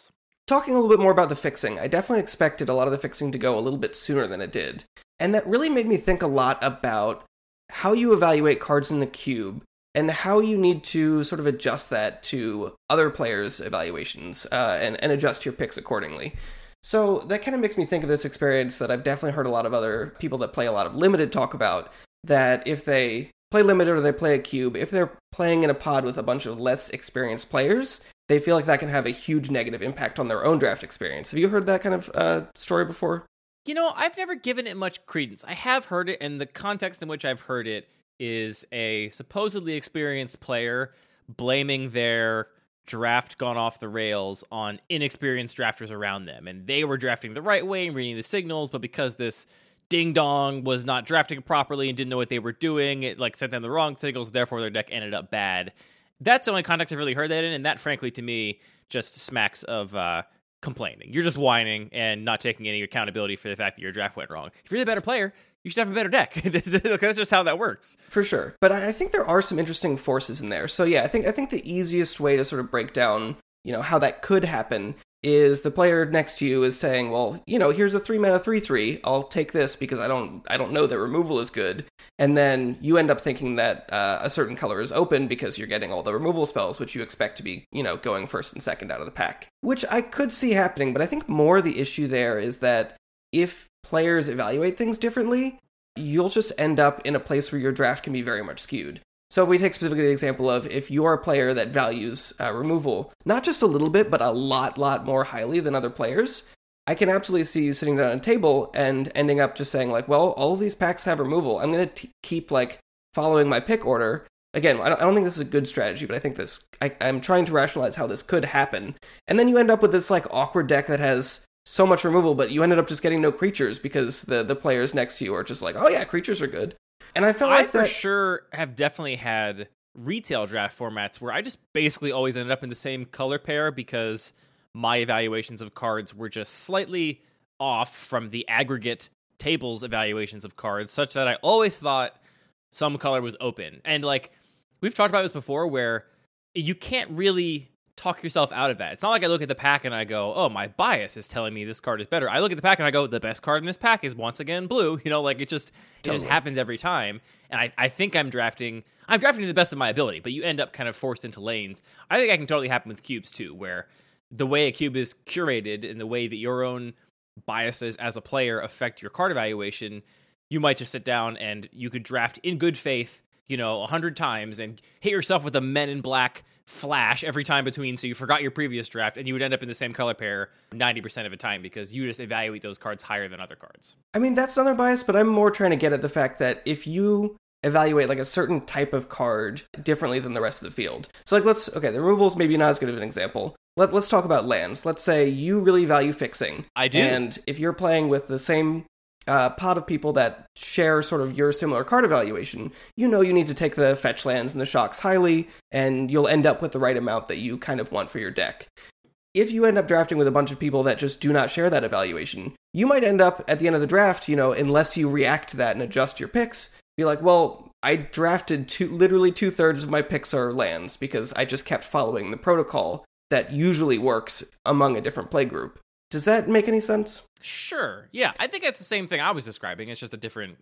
talking a little bit more about the fixing, I definitely expected a lot of the fixing to go a little bit sooner than it did. And that really made me think a lot about how you evaluate cards in the cube and how you need to sort of adjust that to other players' evaluations and adjust your picks accordingly. So that kind of makes me think of this experience that I've definitely heard a lot of other people that play a lot of Limited talk about, that if they play Limited or they play a cube, if they're playing in a pod with a bunch of less experienced players, they feel like that can have a huge negative impact on their own draft experience. Have you heard that kind of story before? You know, I've never given it much credence. I have heard it, and the context in which I've heard it is a supposedly experienced player blaming their draft gone off the rails on inexperienced drafters around them. And they were drafting the right way and reading the signals, but because this ding-dong was not drafting properly and didn't know what they were doing, it like sent them the wrong signals, therefore their deck ended up bad. That's the only context I've really heard that in, and that, frankly, to me, just smacks of complaining. You're just whining and not taking any accountability for the fact that your draft went wrong. If you're the better player, you should have a better deck. That's just how that works. For sure. But I think there are some interesting forces in there. So yeah, I think the easiest way to sort of break down, how that could happen is the player next to you is saying, well, here's a 3-mana 3/3. I'll take this because I don't know that removal is good. And then you end up thinking that a certain color is open because you're getting all the removal spells, which you expect to be, going first and second out of the pack. Which I could see happening, but I think more the issue there is that if players evaluate things differently, you'll just end up in a place where your draft can be very much skewed. So if we take specifically the example of if you're a player that values removal, not just a little bit, but a lot more highly than other players, I can absolutely see you sitting down at a table and ending up just saying like, well, all of these packs have removal. I'm going to keep like following my pick order. Again, I don't think this is a good strategy, but I think I'm trying to rationalize how this could happen. And then you end up with this like awkward deck that has so much removal, but you ended up just getting no creatures because the players next to you are just like, oh yeah, creatures are good. And I felt like for sure have definitely had retail draft formats where I just basically always ended up in the same color pair because my evaluations of cards were just slightly off from the aggregate table's evaluations of cards, such that I always thought some color was open. And like, we've talked about this before where you can't really talk yourself out of that. It's not like I look at the pack and I go, oh, my bias is telling me this card is better. I look at the pack and I go, the best card in this pack is once again blue. Like it just happens every time. And I think I'm drafting to the best of my ability, but you end up kind of forced into lanes. I think that can totally happen with cubes too, where the way a cube is curated and the way that your own biases as a player affect your card evaluation, you might just sit down and you could draft in good faith, 100 times and hit yourself with a Men in Black flash every time between, so you forgot your previous draft and you would end up in the same color pair 90% of the time because you just evaluate those cards higher than other cards. I mean, that's another bias, but I'm more trying to get at the fact that if you evaluate like a certain type of card differently than the rest of the field. So like the removal's maybe not as good of an example. Let's talk about lands. Let's say you really value fixing. I do. And if you're playing with the same pot of people that share sort of your similar card evaluation, you need to take the fetch lands and the shocks highly, and you'll end up with the right amount that you kind of want for your deck. If you end up drafting with a bunch of people that just do not share that evaluation, you might end up at the end of the draft, unless you react to that and adjust your picks, be like, well, I drafted literally 2/3 of my picks are lands because I just kept following the protocol that usually works among a different play group. Does that make any sense? Sure. Yeah, I think it's the same thing I was describing. It's just a different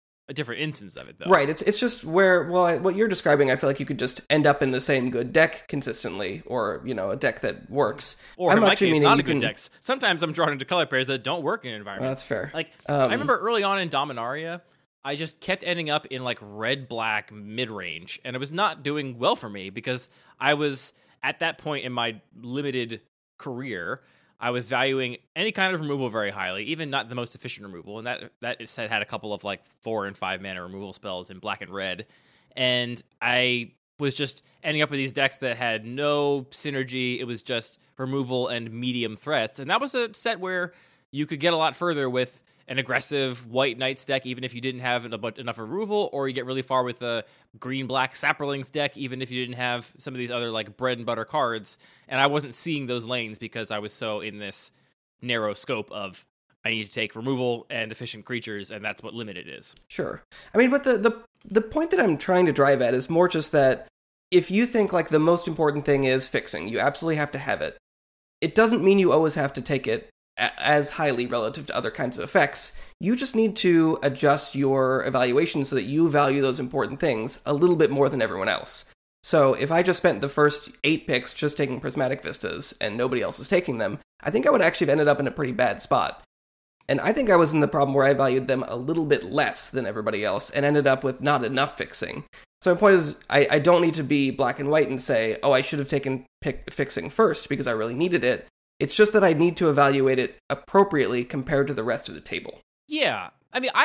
instance of it, though. Right. It's just where, what you're describing, I feel like you could just end up in the same good deck consistently, or a deck that works. Or in my case, not a good deck. Sometimes I'm drawn into color pairs that don't work in an environment. Well, that's fair. Like I remember early on in Dominaria, I just kept ending up in like red-black mid-range, and it was not doing well for me because I was at that point in my limited career. I was valuing any kind of removal very highly, even not the most efficient removal. And that set had a couple of like 4 and 5 mana removal spells in black and red. And I was just ending up with these decks that had no synergy. It was just removal and medium threats. And that was a set where you could get a lot further with an aggressive White Knights deck, even if you didn't have enough removal, or you get really far with a green-black Saproings deck, even if you didn't have some of these other like bread and butter cards. And I wasn't seeing those lanes because I was so in this narrow scope of I need to take removal and efficient creatures, and that's what limited is. Sure. I mean, but the point that I'm trying to drive at is more just that if you think like the most important thing is fixing, you absolutely have to have it. it doesn't mean you always have to take it as highly relative to other kinds of effects. You just need to adjust your evaluation so that you value those important things a little bit more than everyone else. So if I just spent the first 8 picks just taking Prismatic Vistas and nobody else is taking them, I think I would actually have ended up in a pretty bad spot. And I think I was in the problem where I valued them a little bit less than everybody else and ended up with not enough fixing. So my point is, I don't need to be black and white and say, oh, I should have taken fixing first because I really needed it. It's just that I need to evaluate it appropriately compared to the rest of the table. Yeah. I mean,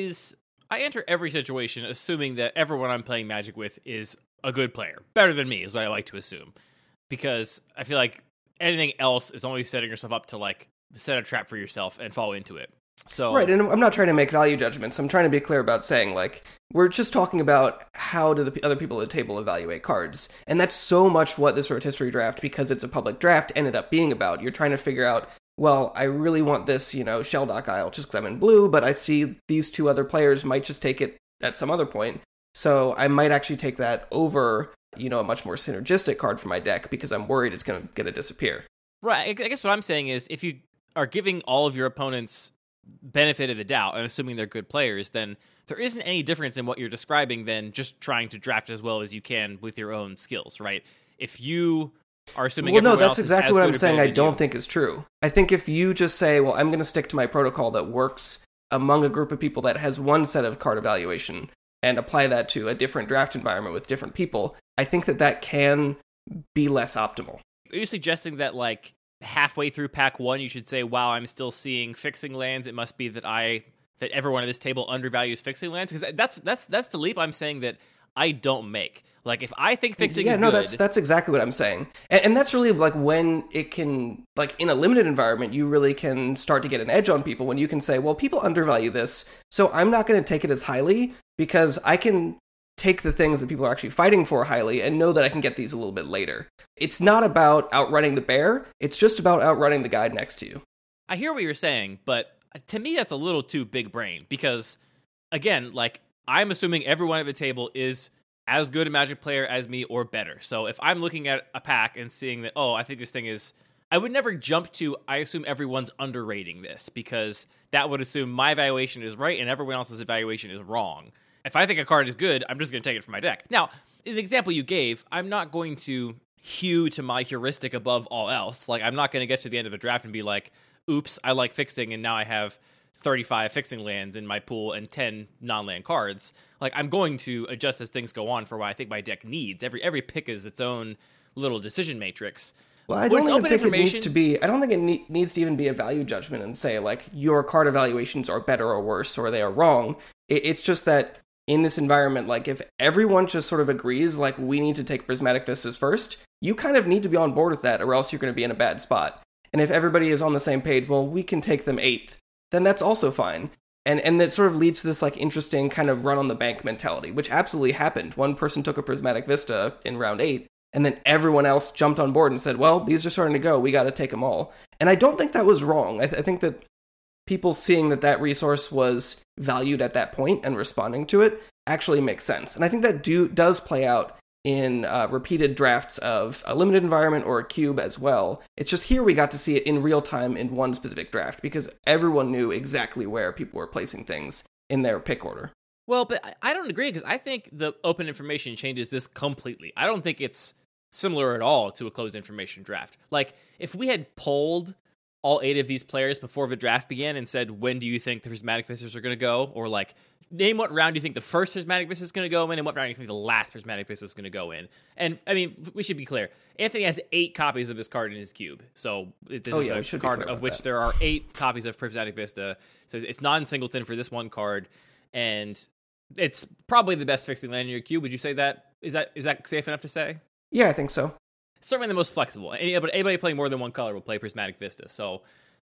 I enter every situation assuming that everyone I'm playing Magic with is a good player. Better than me is what I like to assume. Because I feel like anything else is only setting yourself up to, like, set a trap for yourself and fall into it. So right, and I'm not trying to make value judgments. I'm trying to be clear about saying, like, we're just talking about how do the other people at the table evaluate cards. And that's so much what this rotisserie draft, because it's a public draft, ended up being about. You're trying to figure out, well, I really want this, Sheldock Isle just because I'm in blue, but I see these 2 other players might just take it at some other point. So I might actually take that over, a much more synergistic card for my deck because I'm worried it's going to disappear. Right, I guess what I'm saying is if you are giving all of your opponents benefit of the doubt and assuming they're good players, then there isn't any difference in what you're describing than just trying to draft as well as you can with your own skills, right? If you are assuming that's exactly what I'm saying I don't think is true. I think if you just say, well, I'm going to stick to my protocol that works among a group of people that has one set of card evaluation and apply that to a different draft environment with different people, I think that can be less optimal. Are you suggesting that, like, halfway through pack 1, you should say, wow, I'm still seeing fixing lands. It must be that everyone at this table undervalues fixing lands? Because that's the leap I'm saying that I don't make. Like, if I think fixing is good... that's exactly what I'm saying. And that's really, like, when it can, like, in a limited environment, you really can start to get an edge on people when you can say, well, people undervalue this, so I'm not going to take it as highly because I can take the things that people are actually fighting for highly and know that I can get these a little bit later. It's not about outrunning the bear, it's just about outrunning the guy next to you. I hear what you're saying, but to me that's a little too big brain because, again, like, I'm assuming everyone at the table is as good a Magic player as me or better. So if I'm looking at a pack and seeing that, oh, I think this thing is... I would never jump to, I assume everyone's underrating this because that would assume my evaluation is right and everyone else's evaluation is wrong. If I think a card is good, I'm just going to take it from my deck. Now, in the example you gave, I'm not going to hew to my heuristic above all else. Like, I'm not going to get to the end of the draft and be like, oops, I like fixing, and now I have 35 fixing lands in my pool and 10 non-land cards. Like, I'm going to adjust as things go on for what I think my deck needs. Every pick is its own little decision matrix. Well, I don't think it needs to be. I don't think it needs to even be a value judgment and say, like, your card evaluations are better or worse or they are wrong. It's just that in this environment, like, if everyone just sort of agrees, like, we need to take Prismatic Vistas first, you kind of need to be on board with that or else you're going to be in a bad spot. And if everybody is on the same page, well, we can take them 8th, then that's also fine. And that sort of leads to this, like, interesting kind of run-on-the-bank mentality, which absolutely happened. One person took a Prismatic Vista in round 8, and then everyone else jumped on board and said, well, these are starting to go, we got to take them all. And I don't think that was wrong. I think that people seeing that resource was valued at that point and responding to it actually makes sense. And I think that does play out in repeated drafts of a limited environment or a cube as well. It's just here we got to see it in real time in one specific draft because everyone knew exactly where people were placing things in their pick order. Well, but I don't agree because I think the open information changes this completely. I don't think it's similar at all to a closed information draft. Like, if we had polled all 8 of these players before the draft began and said, when do you think the Prismatic Vistas are going to go? Or, like, name what round you think the first Prismatic Vista is going to go in and what round you think the last Prismatic Vista is going to go in. And, I mean, we should be clear. Anthony has 8 copies of this card in his cube. So this is a card of which there are 8 copies of Prismatic Vista. So it's non-singleton for this one card. And it's probably the best fixing land in your cube. Would you say that? Is that safe enough to say? Yeah, I think so. It's certainly the most flexible. Anybody playing more than one color will play Prismatic Vista. So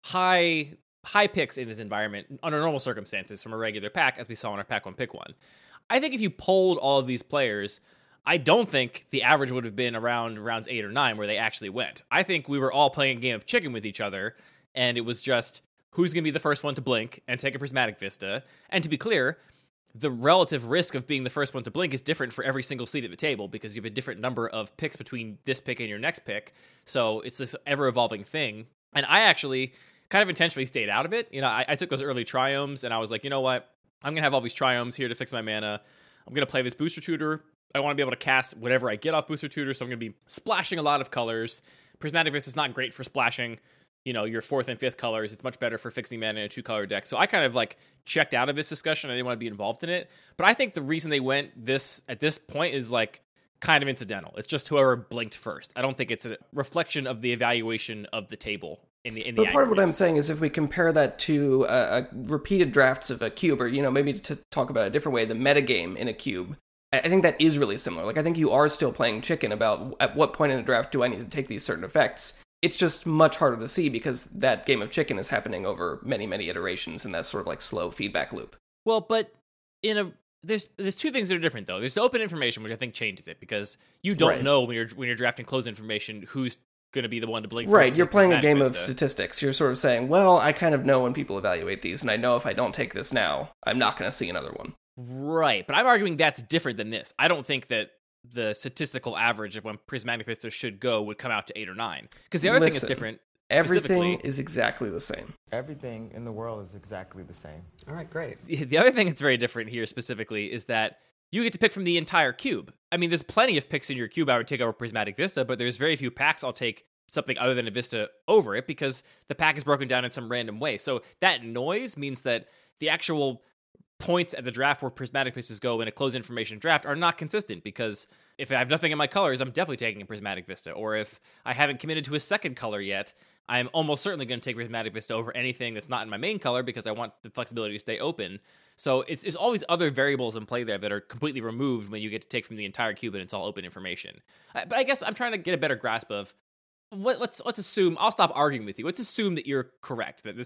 high picks in this environment under normal circumstances from a regular pack, as we saw in our pack 1 pick 1. I think if you polled all of these players, I don't think the average would have been around rounds 8 or 9 where they actually went. I think we were all playing a game of chicken with each other, and it was just who's going to be the first one to blink and take a Prismatic Vista. And to be clear, the relative risk of being the first one to blink is different for every single seat at the table because you have a different number of picks between this pick and your next pick. So it's this ever-evolving thing. And I actually kind of intentionally stayed out of it. You know, I took those early triomes, and I was like, you know what? I'm going to have all these triomes here to fix my mana. I'm going to play this Booster Tutor. I want to be able to cast whatever I get off Booster Tutor, so I'm going to be splashing a lot of colors. Prismatic Vista is not great for splashing, you know, your 4th and 5th colors. It's much better for fixing mana in a 2-color deck. So I kind of like checked out of this discussion. I didn't want to be involved in it. But I think the reason they went at this point is like kind of incidental. It's just whoever blinked first. I don't think it's a reflection of the evaluation of the table in the But part of what I'm saying is if we compare that to repeated drafts of a cube, or, you know, maybe to talk about it a different way, the metagame in a cube, I think that is really similar. Like, I think you are still playing chicken about at what point in a draft do I need to take these certain effects. It's just much harder to see because that game of chicken is happening over many, many iterations in that sort of like slow feedback loop. Well, but there's two things that are different though. There's the open information, which I think changes it because you don't know when you're drafting closed information who's going to be the one to blink first. Right, you're playing a game of statistics. You're sort of saying, well, I kind of know when people evaluate these, and I know if I don't take this now, I'm not going to see another one. Right, but I'm arguing that's different than this. I don't think that the statistical average of when Prismatic Vista should go would come out to 8 or 9. Because the other thing is different. Everything is exactly the same. Everything in the world is exactly the same. All right, great. The other thing that's very different here specifically is that you get to pick from the entire cube. I mean, there's plenty of picks in your cube I would take over Prismatic Vista, but there's very few packs I'll take something other than a Vista over it because the pack is broken down in some random way. So that noise means that the actual points at the draft where Prismatic Vistas go in a closed information draft are not consistent because if I have nothing in my colors, I'm definitely taking a Prismatic Vista. Or if I haven't committed to a second color yet, I'm almost certainly going to take Prismatic Vista over anything that's not in my main color because I want the flexibility to stay open. So it's always other variables in play there that are completely removed when you get to take from the entire cube and it's all open information. But I guess I'm trying to get a better grasp of let's assume, I'll stop arguing with you. Let's assume that you're correct, that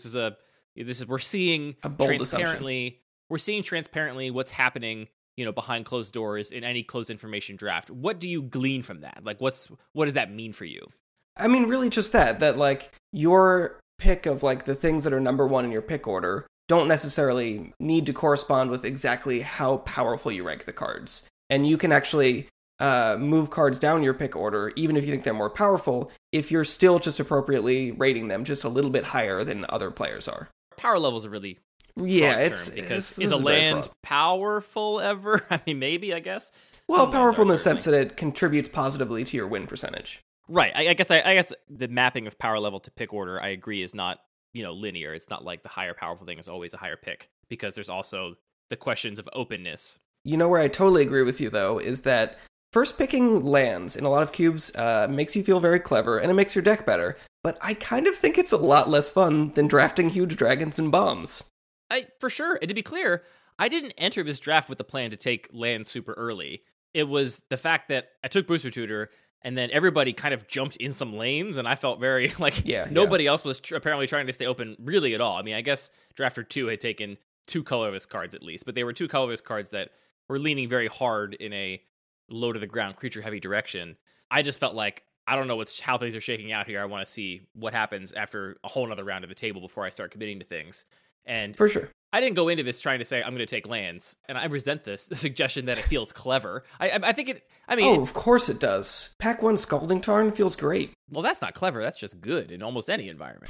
we're seeing a bold transparently assumption. We're seeing transparently what's happening, you know, behind closed doors in any closed information draft. What do you glean from that? Like, what does that mean for you? I mean, really just that like your pick of like the things that are number one in your pick order don't necessarily need to correspond with exactly how powerful you rank the cards. And you can actually move cards down your pick order, even if you think they're more powerful, if you're still just appropriately rating them just a little bit higher than other players are. Power levels are really... Yeah, is a land powerful ever? I mean, maybe, I guess. Well, powerful in the sense that it contributes positively to your win percentage. Right. I guess the mapping of power level to pick order, I agree, is not, you know, linear. It's not like the higher powerful thing is always a higher pick because there's also the questions of openness. You know where I totally agree with you, though, is that first picking lands in a lot of cubes makes you feel very clever, and it makes your deck better. But I kind of think it's a lot less fun than drafting huge dragons and bombs. For sure. And to be clear, I didn't enter this draft with the plan to take land super early. It was the fact that I took Booster Tutor, and then everybody kind of jumped in some lanes, and I felt very, like, nobody else was apparently trying to stay open really at all. I mean, I guess Drafter 2 had taken 2 colorless cards at least, but they were 2 colorless cards that were leaning very hard in a low-to-the-ground, creature-heavy direction. I just felt like, I don't know how things are shaking out here. I want to see what happens after a whole other round of the table before I start committing to things. And for sure, I didn't go into this trying to say I'm going to take lands, and I resent the suggestion that it feels clever. I think it. I mean, of course it does. Pack 1 Scalding Tarn feels great. Well, that's not clever. That's just good in almost any environment.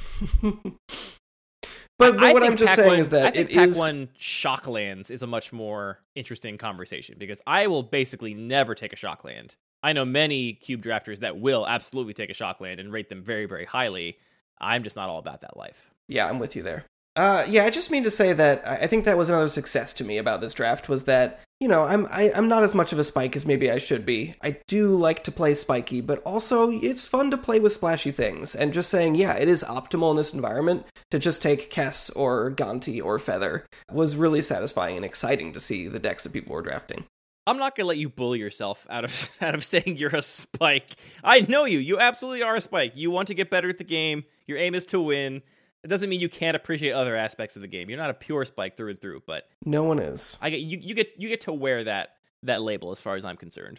but what I'm just saying is that I think Pack 1 shock lands is a much more interesting conversation because I will basically never take a shock land. I know many cube drafters that will absolutely take a shock land and rate them very, very highly. I'm just not all about that life. Yeah, I'm with you there. I just mean to say that I think that was another success to me about this draft was that, you know, I'm not as much of a spike as maybe I should be. I do like to play spiky, but also it's fun to play with splashy things. And just saying, yeah, it is optimal in this environment to just take Kess or Gonti or Feather was really satisfying and exciting to see the decks that people were drafting. I'm not going to let you bully yourself out of saying you're a spike. I know you. You absolutely are a spike. You want to get better at the game. Your aim is to win. It doesn't mean you can't appreciate other aspects of the game. You're not a pure spike through and through, but no one is. You get to wear that label as far as I'm concerned.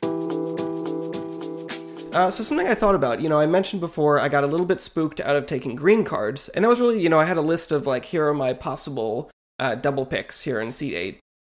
So something I thought about, you know, I mentioned before I got a little bit spooked out of taking green cards, and that was really, you know, I had a list of like, here are my possible double picks here in Seed 8.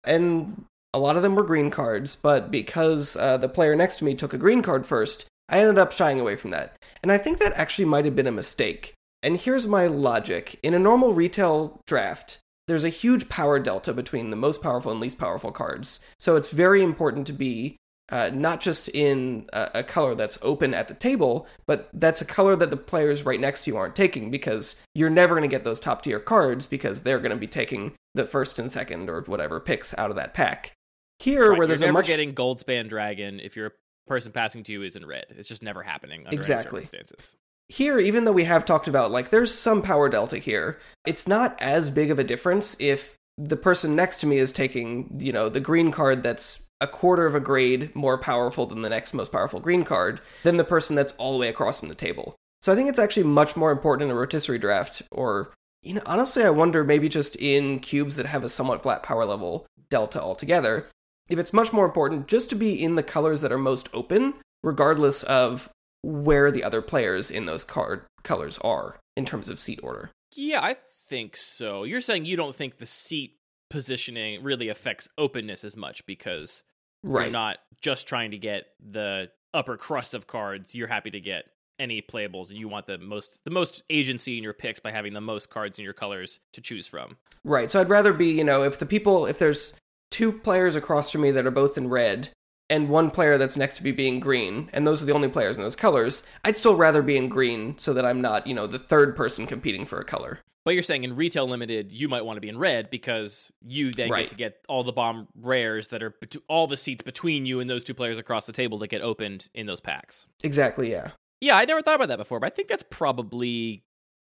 and a lot of them were green cards, but because the player next to me took a green card first, I ended up shying away from that. And I think that actually might have been a mistake. And here's my logic. In a normal retail draft, there's a huge power delta between the most powerful and least powerful cards. So it's very important to be not just in a color that's open at the table, but that's a color that the players right next to you aren't taking, because you're never going to get those top tier cards because they're going to be taking the first and second or whatever picks out of that pack. Here, right, where there's you're a never much getting Goldspan Dragon if your person passing to you is in red. It's just never happening under Exactly. any circumstances. Here, even though we have talked about, like, there's some power delta here, it's not as big of a difference if the person next to me is taking, you know, the green card that's a quarter of a grade more powerful than the next most powerful green card than the person that's all the way across from the table. So I think it's actually much more important in a rotisserie draft, or, you know, honestly, I wonder maybe just in cubes that have a somewhat flat power level delta altogether, if it's much more important just to be in the colors that are most open, regardless of where the other players in those card colors are in terms of seat order. Yeah, I think so. You're saying you don't think the seat positioning really affects openness as much because you're not just trying to get the upper crust of cards. You're happy to get any playables, and you want the most agency in your picks by having the most cards in your colors to choose from. Right. So I'd rather be, you know, if there's two players across from me that are both in red, and one player that's next to me being green, and those are the only players in those colors, I'd still rather be in green so that I'm not, you know, the third person competing for a color. But you're saying in retail limited, you might want to be in red because you then get to get all the bomb rares that are all the seats between you and those two players across the table that get opened in those packs. Exactly, yeah. Yeah, I never thought about that before, but I think that's probably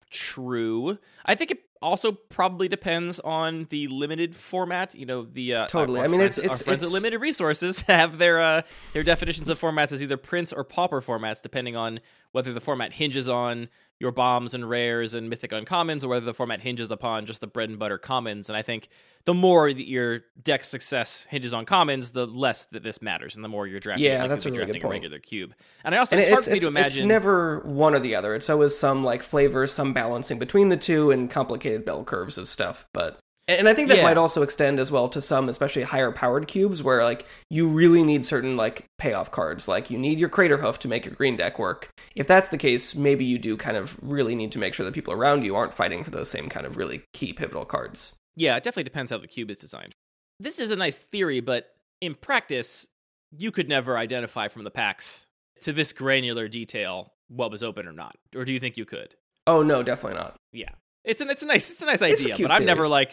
true. I think it also probably depends on the limited format. You know, the totally. Our I mean, friends at Limited Resources have their definitions of formats as either Prince or Pauper formats, depending on whether the format hinges on your bombs and rares and mythic uncommons, or whether the format hinges upon just the bread and butter commons. And I think the more that your deck success hinges on commons, the less that this matters, and the more you're drafting. Yeah, that's a really good point. A regular cube. And it's hard for me to imagine. It's never one or the other. It's always some like flavor, some balancing between the two, and complicated bell curves of stuff. And I think that might also extend as well to some, especially higher powered cubes, where like you really need certain like payoff cards. Like you need your Crater Hoof to make your green deck work. If that's the case, maybe you do kind of really need to make sure that people around you aren't fighting for those same kind of really key pivotal cards. Yeah, it definitely depends how the cube is designed. This is a nice theory, but in practice, you could never identify from the packs to this granular detail what was open or not. Or do you think you could? Oh no, definitely not. Yeah. It's a nice idea, but I'm never like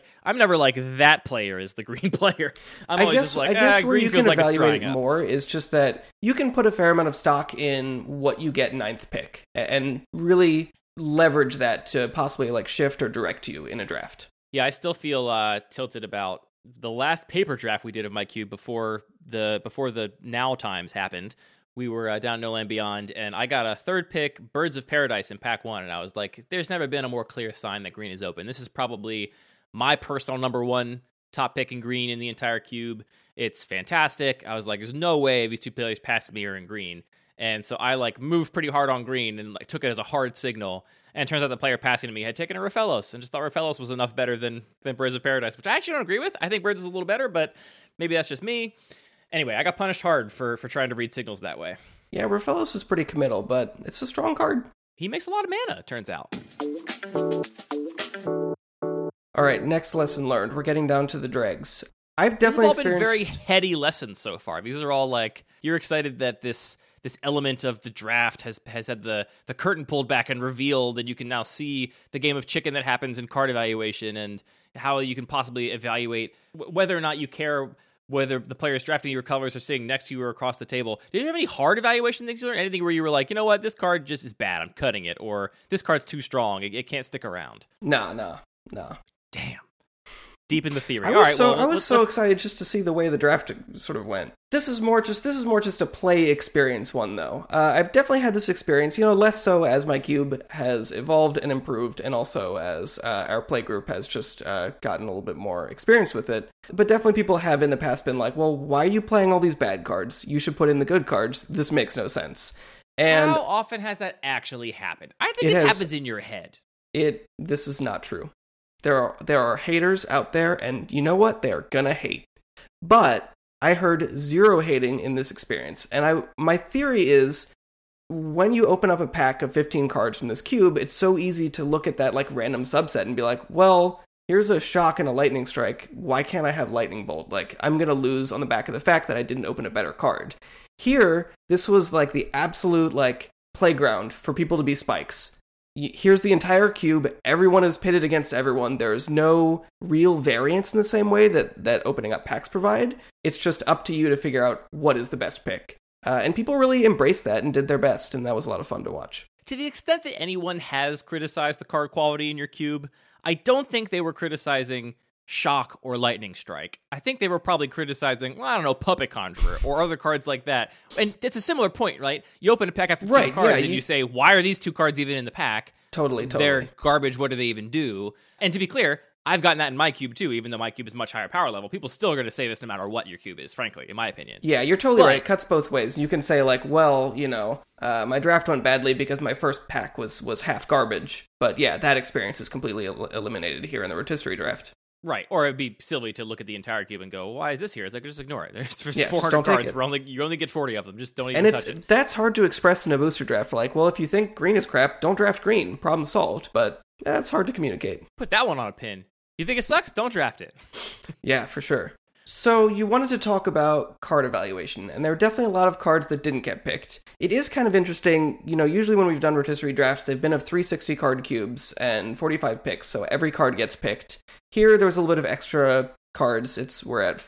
that player is the green player. I'm always just like, I guess where green you feels can like it's evaluate drying it more is just that you can put a fair amount of stock in what you get ninth pick and really leverage that to possibly like shift or direct you in a draft. Yeah, I still feel tilted about the last paper draft we did of my cube before the now times happened. We were down No Land Beyond, and I got a third pick, Birds of Paradise in pack 1, and I was like, there's never been a more clear sign that green is open. This is probably my personal number one top pick in green in the entire cube. It's fantastic. I was like, there's no way these two players past me are in green. And so I like moved pretty hard on green and like took it as a hard signal. And it turns out the player passing to me had taken a Raphaelos and just thought Raphaelos was enough better than Birds of Paradise, which I actually don't agree with. I think Birds is a little better, but maybe that's just me. Anyway, I got punished hard for trying to read signals that way. Yeah, Raphaelos is pretty committal, but it's a strong card. He makes a lot of mana, it turns out. All right, next lesson learned. We're getting down to the dregs. I've definitely These have all been very heady lessons so far. These are all like, you're excited that this element of the draft has had the curtain pulled back and revealed, and you can now see the game of chicken that happens in card evaluation and how you can possibly evaluate whether or not you care whether the players drafting your colors are sitting next to you or across the table. Did you have any hard evaluation things you learned? Anything where you were like, you know what, this card just is bad, I'm cutting it, or this card's too strong, it can't stick around? No. Damn. Deep in the theory. I was so excited just to see the way the draft sort of went. This is more just a play experience one, though. I've definitely had this experience, less so as my cube has evolved and improved, and also as our play group has just gotten a little bit more experience with it. But definitely people have in the past been like, well, why are you playing all these bad cards? You should put in the good cards. This makes no sense. And how often has that actually happened? I think it happens in your head. This is not true. There are haters out there, and you know what? They're gonna hate. But I heard zero hating in this experience. And my theory is, when you open up a pack of 15 cards from this cube, it's so easy to look at that like random subset and be like, well, here's a shock and a lightning strike. Why can't I have lightning bolt? Like, I'm going to lose on the back of the fact that I didn't open a better card. Here, this was like the absolute like playground for people to be spikes. Here's the entire cube. Everyone is pitted against everyone. There's no real variance in the same way that opening up packs provide. It's just up to you to figure out what is the best pick. And people really embraced that and did their best, and that was a lot of fun to watch. To the extent that anyone has criticized the card quality in your cube, I don't think they were criticizing Shock or Lightning Strike. I think they were probably criticizing, well, I don't know, Puppet Conjurer or other cards like that. And it's a similar point, right? You open a pack of 15 cards and you say, why are these two cards even in the pack? Totally. They're garbage. What do they even do? And to be clear, I've gotten that in my cube too, even though my cube is much higher power level. People still are going to say this no matter what your cube is, frankly, in my opinion. Yeah, you're totally right. It cuts both ways. You can say like, well, my draft went badly because my first pack was half garbage. But yeah, that experience is completely eliminated here in the rotisserie draft. Right, or it'd be silly to look at the entire cube and go, why is this here? It's like, just ignore it. There's 400 cards. You only get 40 of them. Just don't even touch it. That's hard to express in a booster draft. Like, well, if you think green is crap, don't draft green. Problem solved. But that's hard to communicate. Put that one on a pin. You think it sucks? Don't draft it. Yeah, for sure. So you wanted to talk about card evaluation, and there are definitely a lot of cards that didn't get picked. It is kind of interesting, usually when we've done rotisserie drafts, they've been of 360 card cubes and 45 picks, so every card gets picked. Here, there was a little bit of extra cards. We're at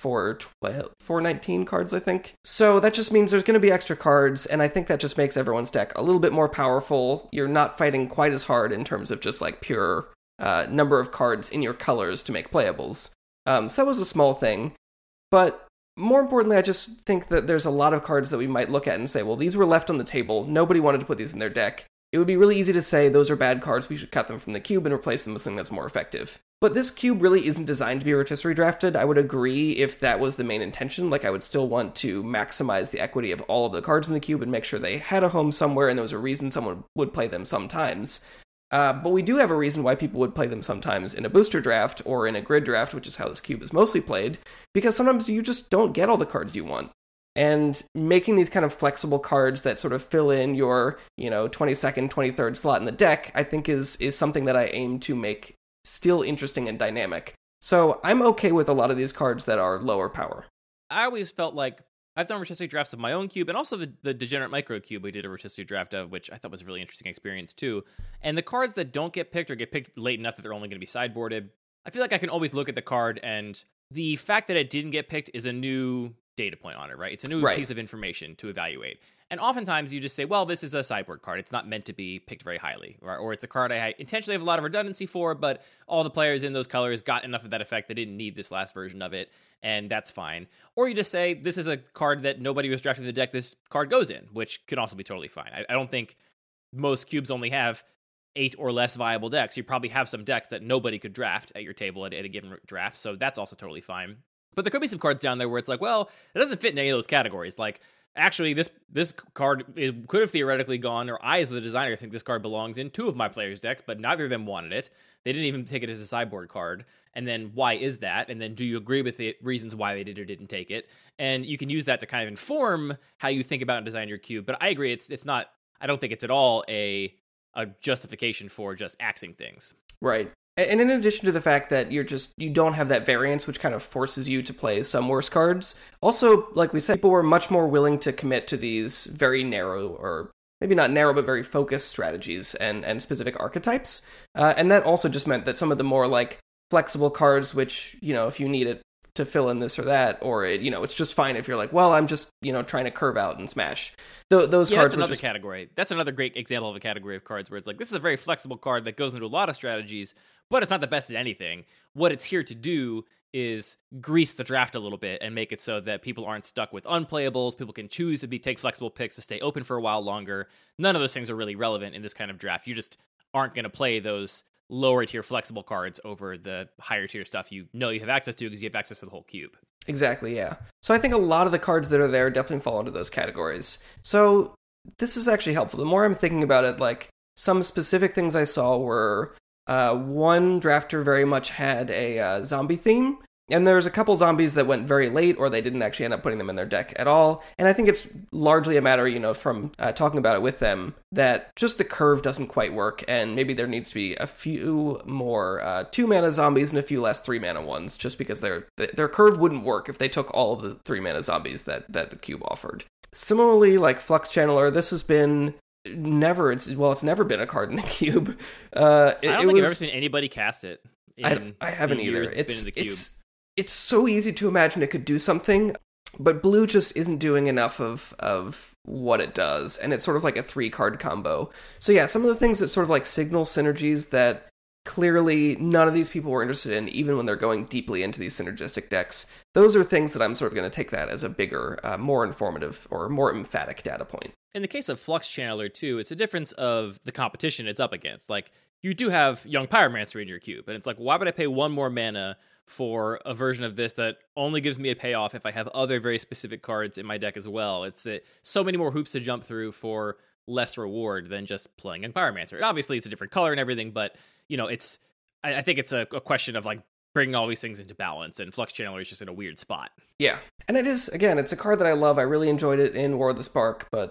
419 cards, I think. So that just means there's going to be extra cards, and I think that just makes everyone's deck a little bit more powerful. You're not fighting quite as hard in terms of just like pure number of cards in your colors to make playables. So that was a small thing. But more importantly, I just think that there's a lot of cards that we might look at and say, well, these were left on the table. Nobody wanted to put these in their deck. It would be really easy to say those are bad cards. We should cut them from the cube and replace them with something that's more effective. But this cube really isn't designed to be rotisserie drafted. I would agree if that was the main intention. Like, I would still want to maximize the equity of all of the cards in the cube and make sure they had a home somewhere and there was a reason someone would play them sometimes. But we do have a reason why people would play them sometimes in a booster draft or in a grid draft, which is how this cube is mostly played, because sometimes you just don't get all the cards you want. And making these kind of flexible cards that sort of fill in your, 22nd, 23rd slot in the deck, I think is something that I aim to make still interesting and dynamic. So I'm okay with a lot of these cards that are lower power. I always felt like I've done rotisserie drafts of my own cube, and also the Degenerate Micro Cube we did a rotisserie draft of, which I thought was a really interesting experience too. And the cards that don't get picked or get picked late enough that they're only going to be sideboarded, I feel like I can always look at the card, and the fact that it didn't get picked is a new data point on it, right? It's a new piece of information to evaluate. And oftentimes you just say, well, this is a sideboard card. It's not meant to be picked very highly. Or it's a card I intentionally have a lot of redundancy for, but all the players in those colors got enough of that effect they didn't need this last version of it, and that's fine. Or you just say, this is a card that nobody was drafting in the deck this card goes in, which can also be totally fine. I don't think most cubes only have 8 or less viable decks. You probably have some decks that nobody could draft at your table at a given draft, so that's also totally fine. But there could be some cards down there where it's like, well, it doesn't fit in any of those categories. Like, actually, this card could have theoretically gone, or I, as the designer, think this card belongs in 2 of my players' decks, but neither of them wanted it. They didn't even take it as a sideboard card. And then why is that? And then do you agree with the reasons why they did or didn't take it? And you can use that to kind of inform how you think about and design your cube. But I agree, it's not, I don't think it's at all a justification for just axing things. Right. And in addition to the fact that you don't have that variance, which kind of forces you to play some worse cards, also, like we said, people were much more willing to commit to these very narrow, or maybe not narrow, but very focused strategies and specific archetypes. And that also just meant that some of the more like flexible cards, which, if you need it to fill in this or that, or it's just fine if you're like, well, I'm just, trying to curve out and smash. Those cards that's another category. That's another great example of a category of cards where it's like, this is a very flexible card that goes into a lot of strategies, but it's not the best at anything. What it's here to do is grease the draft a little bit and make it so that people aren't stuck with unplayables. People can choose to take flexible picks to stay open for a while longer. None of those things are really relevant in this kind of draft. You just aren't going to play those lower tier flexible cards over the higher tier stuff you have access to because you have access to the whole cube. Exactly, yeah. So I think a lot of the cards that are there definitely fall into those categories. So this is actually helpful. The more I'm thinking about it, like, some specific things I saw were one drafter very much had a zombie theme, And there's a couple zombies that went very late, or they didn't actually end up putting them in their deck at all. And I think it's largely a matter, from talking about it with them, that just the curve doesn't quite work, and maybe there needs to be a few more 2-mana zombies and a few less 3-mana ones, just because their curve wouldn't work if they took all of the 3-mana zombies that the cube offered. Similarly, like Flux Channeler, this has been it's never been a card in the cube. I don't think I've ever seen anybody cast it. I haven't either. It's been in the cube. It's so easy to imagine it could do something, but blue just isn't doing enough of what it does, and it's sort of like a 3-card combo. So yeah, some of the things that sort of like signal synergies that clearly none of these people were interested in, even when they're going deeply into these synergistic decks, those are things that I'm sort of going to take that as a bigger, more informative or more emphatic data point. In the case of Flux Channeler, too, it's a difference of the competition it's up against. Like, you do have Young Pyromancer in your cube, and it's like, why would I pay 1 more mana for a version of this that only gives me a payoff if I have other very specific cards in my deck as well? It's so many more hoops to jump through for less reward than just playing Young Pyromancer. And obviously, it's a different color and everything, but, I think it's a question of, like, bringing all these things into balance, and Flux Channeler is just in a weird spot. Yeah, and it is, again, it's a card that I love. I really enjoyed it in War of the Spark, but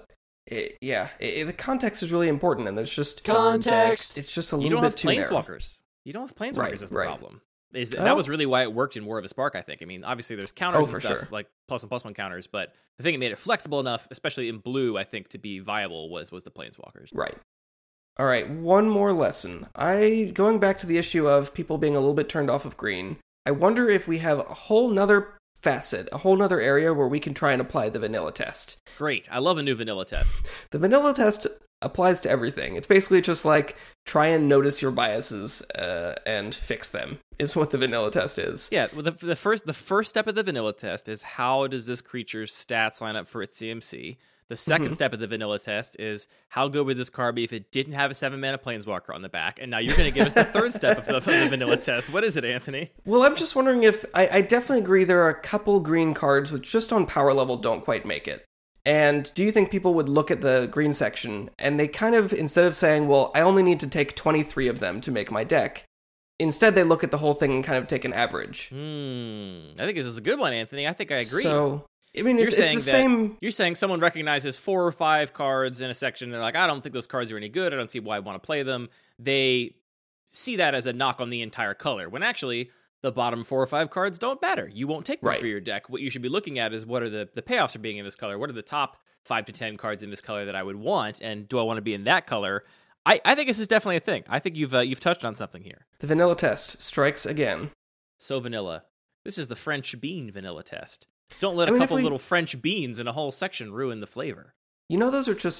the context is really important, and there's just context. It's just a little bit too narrow. You don't have Planeswalkers as the right. problem. That was really why it worked in War of the Spark, I think. I mean, obviously there's counters and stuff, like +1/+1 counters, but the thing that made it flexible enough, especially in blue, I think, to be viable was the Planeswalkers. Right. All right, one more lesson. Going back to the issue of people being a little bit turned off of green, I wonder if we have a whole nother facet, a whole nother area where we can try and apply the vanilla test. Great. I love a new vanilla test. The vanilla test applies to everything. It's basically just like try and notice your biases and fix them is what the vanilla test is. Yeah, well, the first step of the vanilla test is how does this creature's stats line up for its CMC? The second step of the vanilla test is how good would this card be if it didn't have a 7-mana Planeswalker on the back? And now you're going to give us the third step of the vanilla test. What is it, Anthony? Well, I'm just wondering if I definitely agree there are a couple green cards which just on power level don't quite make it. And do you think people would look at the green section and they kind of, instead of saying, well, I only need to take 23 of them to make my deck, instead they look at the whole thing and kind of take an average? I think this is a good one, Anthony. I think I agree. So, I mean, it's the same. You're saying someone recognizes 4 or 5 cards in a section, and they're like, I don't think those cards are any good. I don't see why I want to play them. They see that as a knock on the entire color, when actually the bottom 4 or 5 cards don't matter. You won't take them for your deck. What you should be looking at is what are the payoffs for being in this color? What are the top 5 to 10 cards in this color that I would want, and do I want to be in that color? I think this is definitely a thing. I think you've touched on something here. The vanilla test strikes again. So vanilla. This is the French bean vanilla test. Don't let a couple little French beans in a whole section ruin the flavor. You know, those are just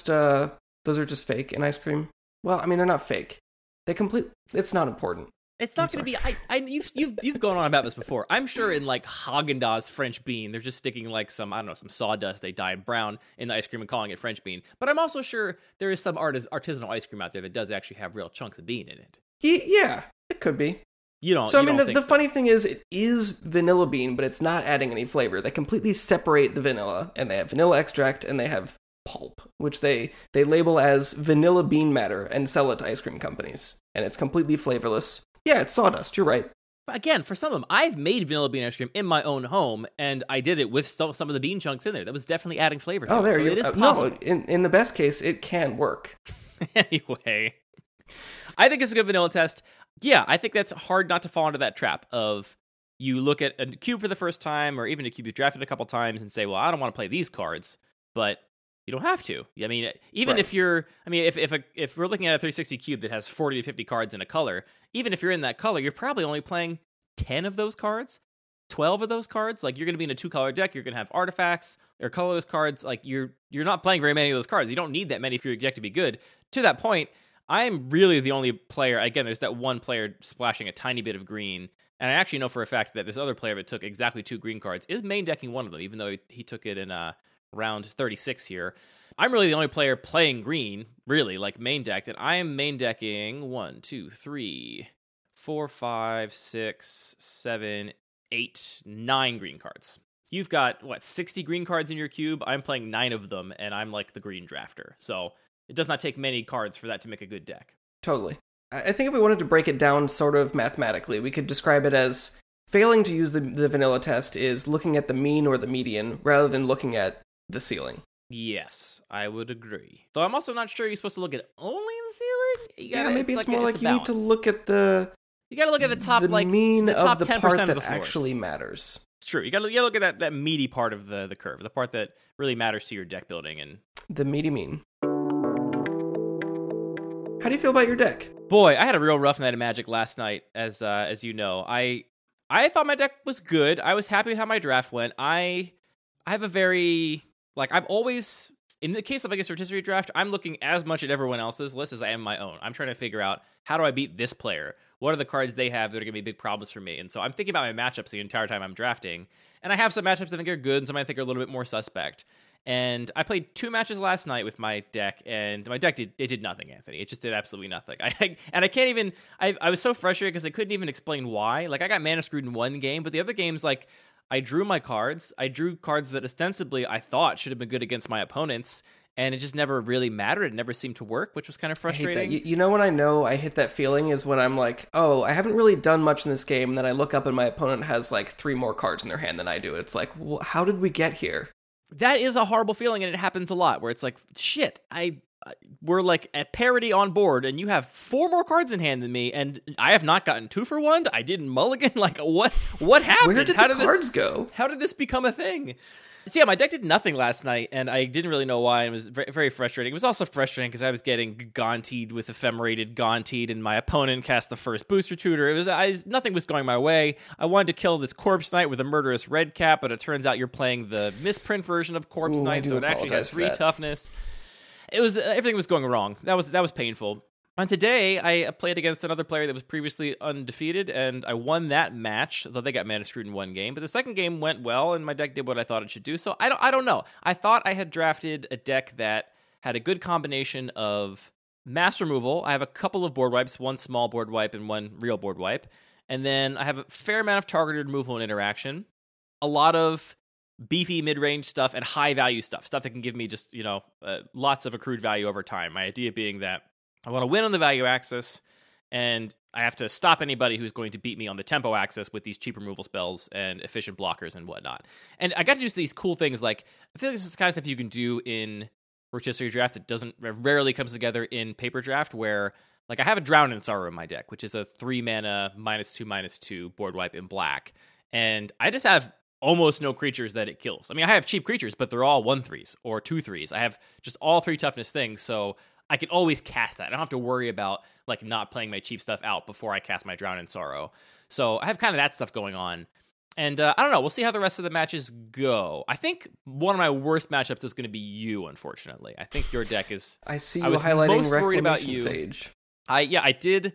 fake in ice cream. Well, I mean, they're not fake. It's not important. It's not going to be. You've gone on about this before. I'm sure in like Haagen-Dazs French bean, they're just sticking like some sawdust they dyed brown in the ice cream and calling it French bean. But I'm also sure there is some artisanal ice cream out there that does actually have real chunks of bean in it. Yeah, it could be. The funny thing is, it is vanilla bean, but it's not adding any flavor. They completely separate the vanilla, and they have vanilla extract, and they have pulp, which they label as vanilla bean matter and sell it to ice cream companies. And it's completely flavorless. Yeah, it's sawdust. You're right. But again, for some of them, I've made vanilla bean ice cream in my own home, and I did it with some of the bean chunks in there. That was definitely adding flavor to it. There so you go. It is possible. No, in the best case, it can work. Anyway, I think it's a good vanilla test. Yeah, I think that's hard not to fall into that trap of you look at a cube for the first time, or even a cube you drafted a couple times, and say, well, I don't want to play these cards, but you don't have to. I mean, even if you're, if we're looking at a 360 cube that has 40 to 50 cards in a color, even if you're in that color, you're probably only playing 10 of those cards, 12 of those cards. Like, you're going to be in a 2-color deck, you're going to have artifacts or colorless cards. Like, you're not playing very many of those cards. You don't need that many for your deck to be good. To that point, I'm really the only player. Again, there's that one player splashing a tiny bit of green, and I actually know for a fact that this other player that took exactly 2 green cards is main decking one of them, even though he took it in round 36 here. I'm really the only player playing green, really, like main deck, and I am main decking 1, 2, 3, 4, 5, 6, 7, 8, 9 green cards. You've got, 60 green cards in your cube? I'm playing 9 of them, and I'm like the green drafter. So it does not take many cards for that to make a good deck. Totally. I think if we wanted to break it down sort of mathematically, we could describe it as failing to use the vanilla test is looking at the mean or the median rather than looking at the ceiling. Yes, I would agree. Though I'm also not sure you're supposed to look at only the ceiling. Maybe it's more like you need to balance. look at the... You gotta look at the top, the mean the top of the 10% part of that the floors. actually matters. It's true. You gotta look at that meaty part of the curve, the part that really matters to your deck building. And the meaty mean. How do you feel about your deck? Boy, I had a real rough night of Magic last night, as you know. I thought my deck was good. I was happy with how my draft went. I have a very I'm always, in the case of a rotisserie draft, I'm looking as much at everyone else's list as I am my own. I'm trying to figure out, how do I beat this player? What are the cards they have that are going to be big problems for me? And so I'm thinking about my matchups the entire time I'm drafting. And I have some matchups I think are good and some I think are a little bit more suspect. And I played 2 matches last night with my deck, and my deck did nothing, Anthony. It just did absolutely nothing. I can't even... I was so frustrated because I couldn't even explain why. I got mana screwed in one game, but the other games, I drew my cards. I drew cards that ostensibly I thought should have been good against my opponents, and it just never really mattered. It never seemed to work, which was kind of frustrating. I hate that. You know when I know I hit that feeling is when I'm like, oh, I haven't really done much in this game, and then I look up and my opponent has 3 more cards in their hand than I do. It's like, well, how did we get here? That is a horrible feeling, and it happens a lot, where it's like, shit, we're at parity on board, and you have 4 more cards in hand than me, and I have not gotten 2 for 1. I didn't mulligan. What happened? Where did the cards go? How did this become a thing? So yeah, my deck did nothing last night, and I didn't really know why. It was very, very frustrating. It was also frustrating because I was getting Gontied with Ephemerated Gontied, and my opponent cast the first Booster Tutor. Nothing was going my way. I wanted to kill this Corpse Knight with a Murderous Red Cap, but it turns out you're playing the misprint version of Corpse Knight, so it actually has 3 toughness. It was everything was going wrong. That was painful. And today, I played against another player that was previously undefeated, and I won that match, though they got mana screwed in one game. But the second game went well, and my deck did what I thought it should do. So I don't know. I thought I had drafted a deck that had a good combination of mass removal. I have a couple of board wipes, 1 small board wipe and 1 real board wipe. And then I have a fair amount of targeted removal and interaction. A lot of beefy mid-range stuff and high-value stuff that can give me just, lots of accrued value over time. My idea being that I want to win on the value axis, and I have to stop anybody who's going to beat me on the tempo axis with these cheap removal spells and efficient blockers and whatnot. And I got to do these cool things, I feel like this is the kind of stuff you can do in rotisserie draft that rarely comes together in paper draft, where, I have a Drown in Sorrow in my deck, which is a 3 mana -2/-2 board wipe in black. And I just have almost no creatures that it kills. I mean, I have cheap creatures, but they're all 1/3s or 2/3s. I have just all 3 toughness things, so I can always cast that. I don't have to worry about not playing my cheap stuff out before I cast my Drown in Sorrow. So I have kind of that stuff going on. And I don't know. We'll see how the rest of the matches go. I think one of my worst matchups is going to be you, unfortunately. I think your deck is... I see you highlighting Reclamation Sage. I did.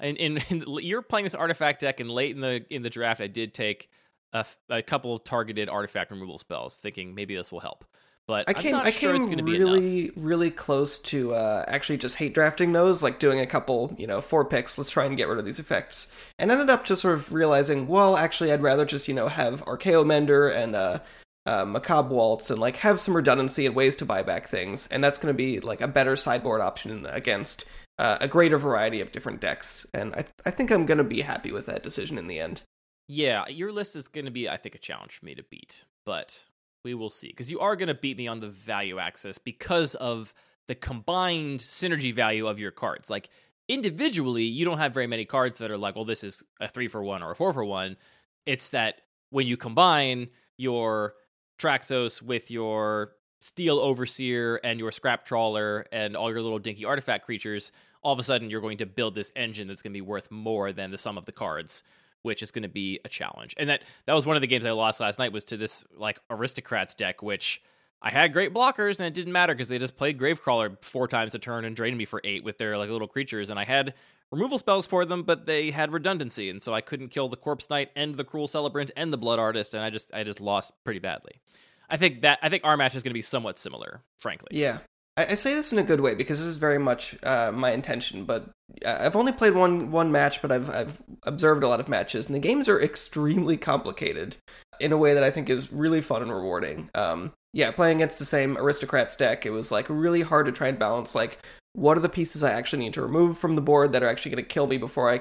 You're playing this artifact deck, and late in the draft, I did take a couple of targeted artifact removal spells, thinking maybe this will help. But I came it's going to be really, really close to actually just hate drafting those, doing a couple, 4 picks, let's try and get rid of these effects. And ended up just sort of realizing, well, actually, I'd rather just, have Archaeo Mender and Macabre Waltz and, have some redundancy and ways to buy back things. And that's going to be, a better sideboard option against a greater variety of different decks. And I think I'm going to be happy with that decision in the end. Yeah, your list is going to be, I think, a challenge for me to beat. But we will see, because you are going to beat me on the value axis because of the combined synergy value of your cards. Individually, you don't have very many cards that are well, this is a 3-for-1 or a 4-for-1. It's that when you combine your Traxos with your Steel Overseer and your Scrap Trawler and all your little dinky artifact creatures, all of a sudden you're going to build this engine that's going to be worth more than the sum of the cards, which is going to be a challenge. And that was one of the games I lost last night, was to this Aristocrats deck, which I had great blockers, and it didn't matter because they just played Gravecrawler 4 times a turn and drained me for 8 with their little creatures, and I had removal spells for them, but they had redundancy, and so I couldn't kill the Corpse Knight and the Cruel Celebrant and the Blood Artist, and I just lost pretty badly. I think our match is going to be somewhat similar, frankly. Yeah. I say this in a good way because this is very much my intention, but I've only played one match, but I've observed a lot of matches, and the games are extremely complicated in a way that I think is really fun and rewarding. Playing against the same Aristocrats deck, it was really hard to try and balance what are the pieces I actually need to remove from the board that are actually going to kill me before I can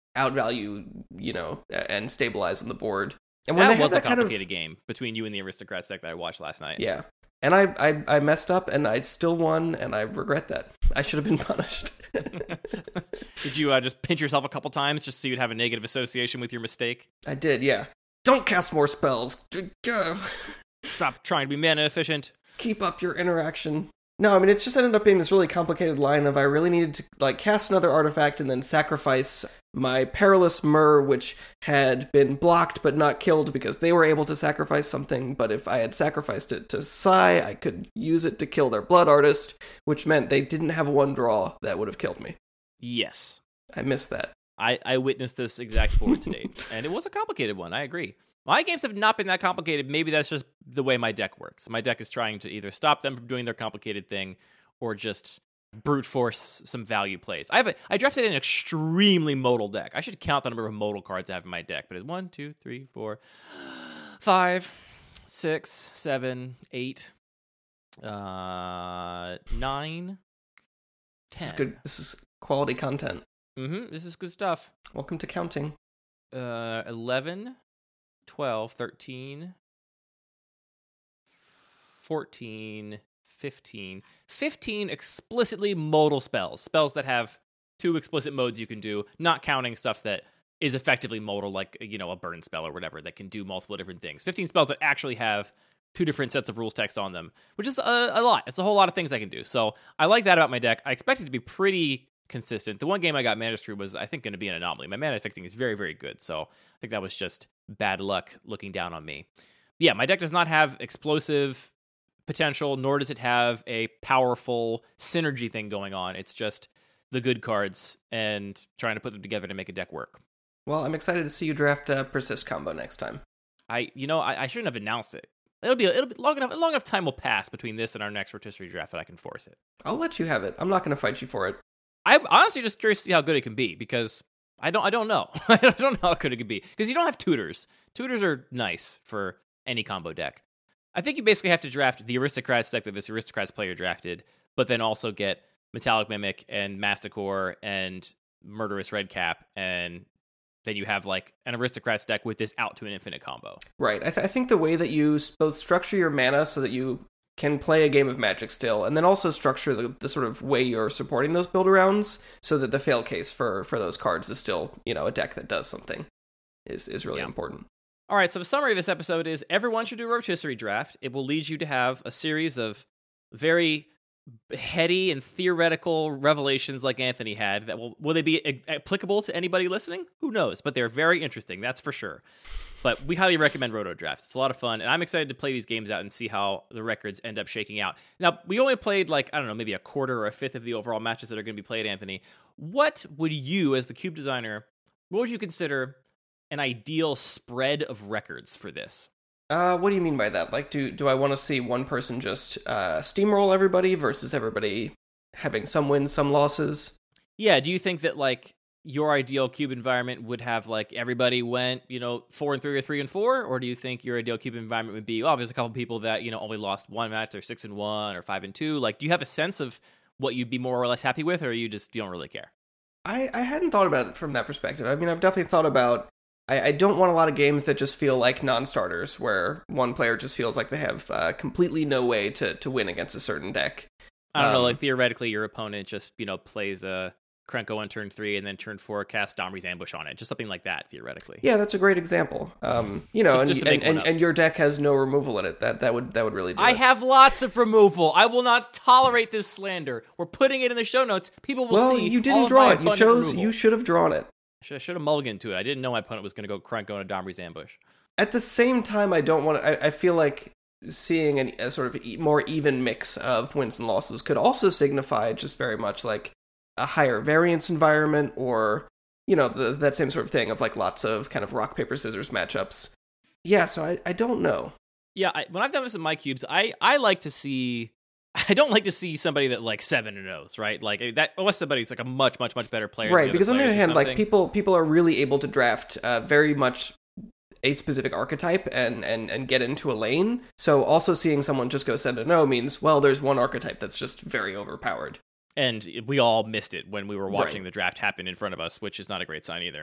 outvalue, and stabilize on the board. And when That they have was a that kind of complicated game between you and the Aristocrats deck that I watched last night. yeah, and I messed up and I still won, and I regret that. I should have been punished. Did you just pinch yourself a couple times just so you'd have a negative association with your mistake? I did, yeah. Don't cast more spells. Go. Stop trying to be mana efficient. Keep up your interaction. No, I mean, it's just ended up being this really complicated line of I really needed to cast another artifact and then sacrifice my Perilous Myr, which had been blocked but not killed because they were able to sacrifice something, but if I had sacrificed it to Sai, I could use it to kill their Blood Artist, which meant they didn't have one draw that would have killed me. Yes. I missed that. I witnessed this exact board state, and it was a complicated one, I agree. My games have not been that complicated. Maybe that's just the way my deck works. My deck is trying to either stop them from doing their complicated thing or just brute force some value plays. I drafted an extremely modal deck. I should count the number of modal cards I have in my deck, but it's 1, 2, 3, 4, 5, 6, 7, 8, 9, 10. This is good. This is quality content. This is good stuff. Welcome to counting. 11, 12, 13, 14, 15. 15 explicitly modal spells. Spells that have 2 explicit modes you can do, not counting stuff that is effectively modal, like, a burn spell or whatever, that can do multiple different things. 15 spells that actually have 2 different sets of rules text on them, which is a lot. It's a whole lot of things I can do. So I like that about my deck. I expect it to be pretty consistent. The one game I got Mana Destroy was, I think, going to be an anomaly. My mana fixing is very, very good, so I think that was just bad luck looking down on me. Yeah, my deck does not have explosive potential, nor does it have a powerful synergy thing going on. It's just the good cards and trying to put them together to make a deck work. Well, I'm excited to see you draft Persist combo next time. I shouldn't have announced it. It'll be long enough time will pass between this and our next rotisserie draft that I can force it. I'll let you have it. I'm not going to fight you for it. I'm honestly just curious to see how good it can be, because I don't know. I don't know how good it can be, because you don't have tutors. Tutors are nice for any combo deck. I think you basically have to draft the Aristocrats deck that this Aristocrats player drafted, but then also get Metallic Mimic and Masticore and Murderous Redcap, and then you have an Aristocrats deck with this out to an infinite combo. Right. I think the way that you both structure your mana so that you can play a game of Magic still, and then also structure the sort of way you're supporting those build-arounds so that the fail case for those cards is still, a deck that does something is really important. All right, so the summary of this episode is everyone should do a rotisserie draft. It will lead you to have a series of very heady and theoretical revelations like Anthony had. That will they be applicable to anybody listening? Who knows? But they're very interesting, that's for sure. But we highly recommend Roto Drafts. It's a lot of fun, and I'm excited to play these games out and see how the records end up shaking out. Now, we only played, maybe a quarter or a fifth of the overall matches that are going to be played, Anthony. What would you, as the Cube designer, what would you consider an ideal spread of records for this? What do you mean by that? Do I want to see one person just steamroll everybody versus everybody having some wins, some losses? Yeah, do you think that, your ideal Cube environment would have everybody went 4-3 or 3-4, or do you think your ideal Cube environment would be there's a couple people that only lost one match, or 6-1 or 5-2? Do you have a sense of what you'd be more or less happy with, or you don't really care? I hadn't thought about it from that perspective. I mean, I've definitely thought about I don't want a lot of games that just feel like non-starters, where one player just feels like they have completely no way to win against a certain deck. I don't know, theoretically your opponent just plays a Krenko on turn 3 and then turn 4 cast Domri's Ambush on it. Just something like that, theoretically. Yeah, that's a great example. And your deck has no removal in it. That would really do it. I have lots of removal. I will not tolerate this slander. We're putting it in the show notes. People will see. Well, you didn't draw it. You should have drawn it. I should have mulliganed to it. I didn't know my opponent was going to go Krenko on a Domri's Ambush. At the same time, I don't want to. I feel like seeing a sort of more even mix of wins and losses could also signify just very much a higher variance environment, or that same sort of thing of lots of kind of rock paper scissors matchups. Yeah, so I don't know. Yeah, when I've done this in my cubes, I like to see. I don't like to see somebody that 7-0s, right? That unless somebody's a much better player, right? Because on the other hand, people are really able to draft very much a specific archetype and get into a lane. So also seeing someone just go 7-0 means there's one archetype that's just very overpowered. And we all missed it when we were watching the draft happen in front of us, which is not a great sign either.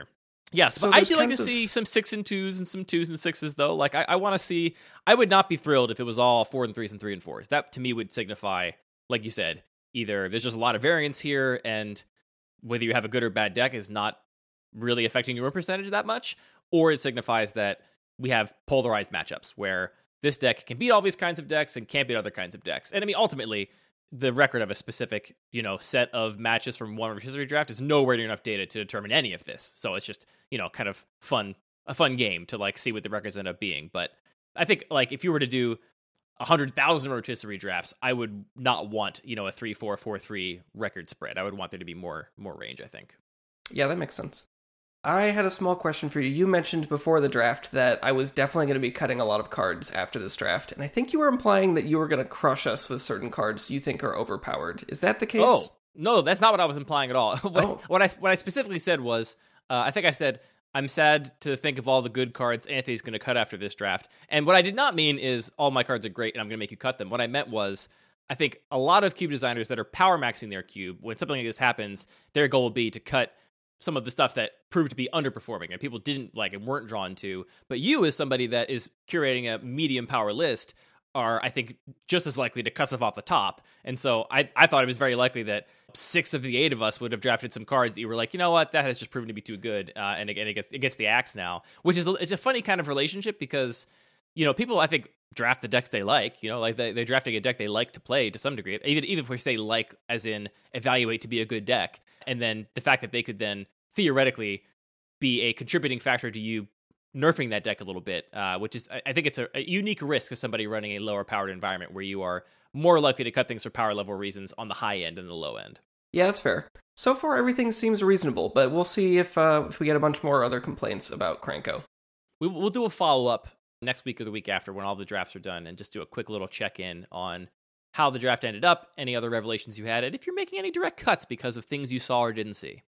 Yes, So but I there's do like to kinds of- see some 6 and 2s and some 2s and 6s though. Like I want to see. I would not be thrilled if it was all 4 and 3s and 3 and 4s. That to me would signify, like you said, either there's just a lot of variance here, and whether you have a good or bad deck is not really affecting your win percentage that much, or it signifies that we have polarized matchups where this deck can beat all these kinds of decks and can't beat other kinds of decks. And I mean, ultimately, the record of a specific, set of matches from one rotisserie draft is nowhere near enough data to determine any of this. So it's just, kind of a fun game to like see what the records end up being. But I think like if you were to do 100,000 rotisserie drafts, I would not want, a 3-4, 4-3 record spread. I would want there to be more range, I think. Yeah, that makes sense. I had a small question for you. You mentioned before the draft that I was definitely going to be cutting a lot of cards after this draft, and I think you were implying that you were going to crush us with certain cards you think are overpowered. Is that the case? Oh, no, that's not what I was implying at all. Oh. What I specifically said was, I think I said, I'm sad to think of all the good cards Anthony's going to cut after this draft. And what I did not mean is all my cards are great and I'm going to make you cut them. What I meant was, I think a lot of cube designers that are power maxing their cube, when something like this happens, their goal will be to cut some of the stuff that proved to be underperforming and people didn't like and weren't drawn to. But you, as somebody that is curating a medium power list, are, I think, just as likely to cut stuff off the top. And so I thought it was very likely that 6 of the 8 of us would have drafted some cards that you were like, you know what, that has just proven to be too good. And again, it gets the axe now, which is it's a funny kind of relationship because, people, I think, draft the decks they like, like they're drafting a deck they like to play to some degree, even if we say like as in evaluate to be a good deck. And then the fact that they could then theoretically be a contributing factor to you nerfing that deck a little bit, which is, I think it's a unique risk of somebody running a lower powered environment where you are more likely to cut things for power level reasons on the high end than the low end. Yeah, that's fair. So far, everything seems reasonable, but we'll see if we get a bunch more other complaints about Kranko. We'll do a follow-up next week or the week after when all the drafts are done and just do a quick little check-in on how the draft ended up, any other revelations you had, and if you're making any direct cuts because of things you saw or didn't see.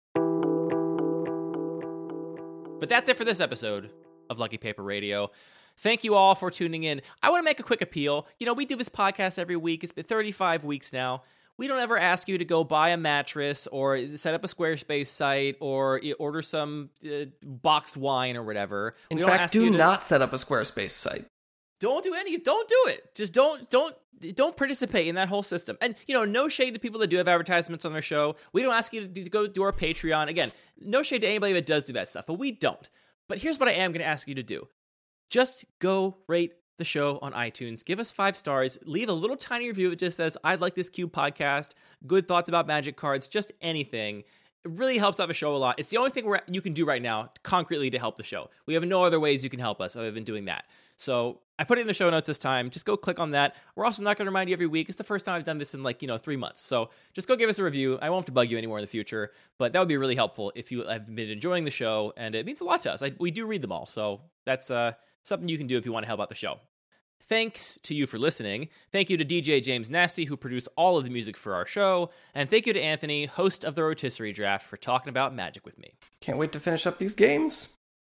But that's it for this episode of Lucky Paper Radio. Thank you all for tuning in. I want to make a quick appeal. We do this podcast every week. It's been 35 weeks now. We don't ever ask you to go buy a mattress or set up a Squarespace site or order some boxed wine or whatever. In fact, do not set up a Squarespace site. Don't do it. Just don't participate in that whole system. And, no shade to people that do have advertisements on their show. We don't ask you to go do our Patreon. Again, no shade to anybody that does do that stuff, but we don't. But here's what I am going to ask you to do. Just go rate the show on iTunes. Give us 5 stars. Leave a little tiny review that just says, I'd like this Cube podcast, good thoughts about Magic cards, just anything. It really helps out the show a lot. It's the only thing you can do right now concretely to help the show. We have no other ways you can help us other than doing that. So I put it in the show notes this time. Just go click on that. We're also not going to remind you every week. It's the first time I've done this in 3 months. So just go give us a review. I won't have to bug you anymore in the future, but that would be really helpful if you have been enjoying the show, and it means a lot to us. We do read them all, so that's something you can do if you want to help out the show. Thanks to you for listening. Thank you to DJ James Nasty, who produced all of the music for our show. And thank you to Anthony, host of the Rotisserie Draft, for talking about Magic with me. Can't wait to finish up these games.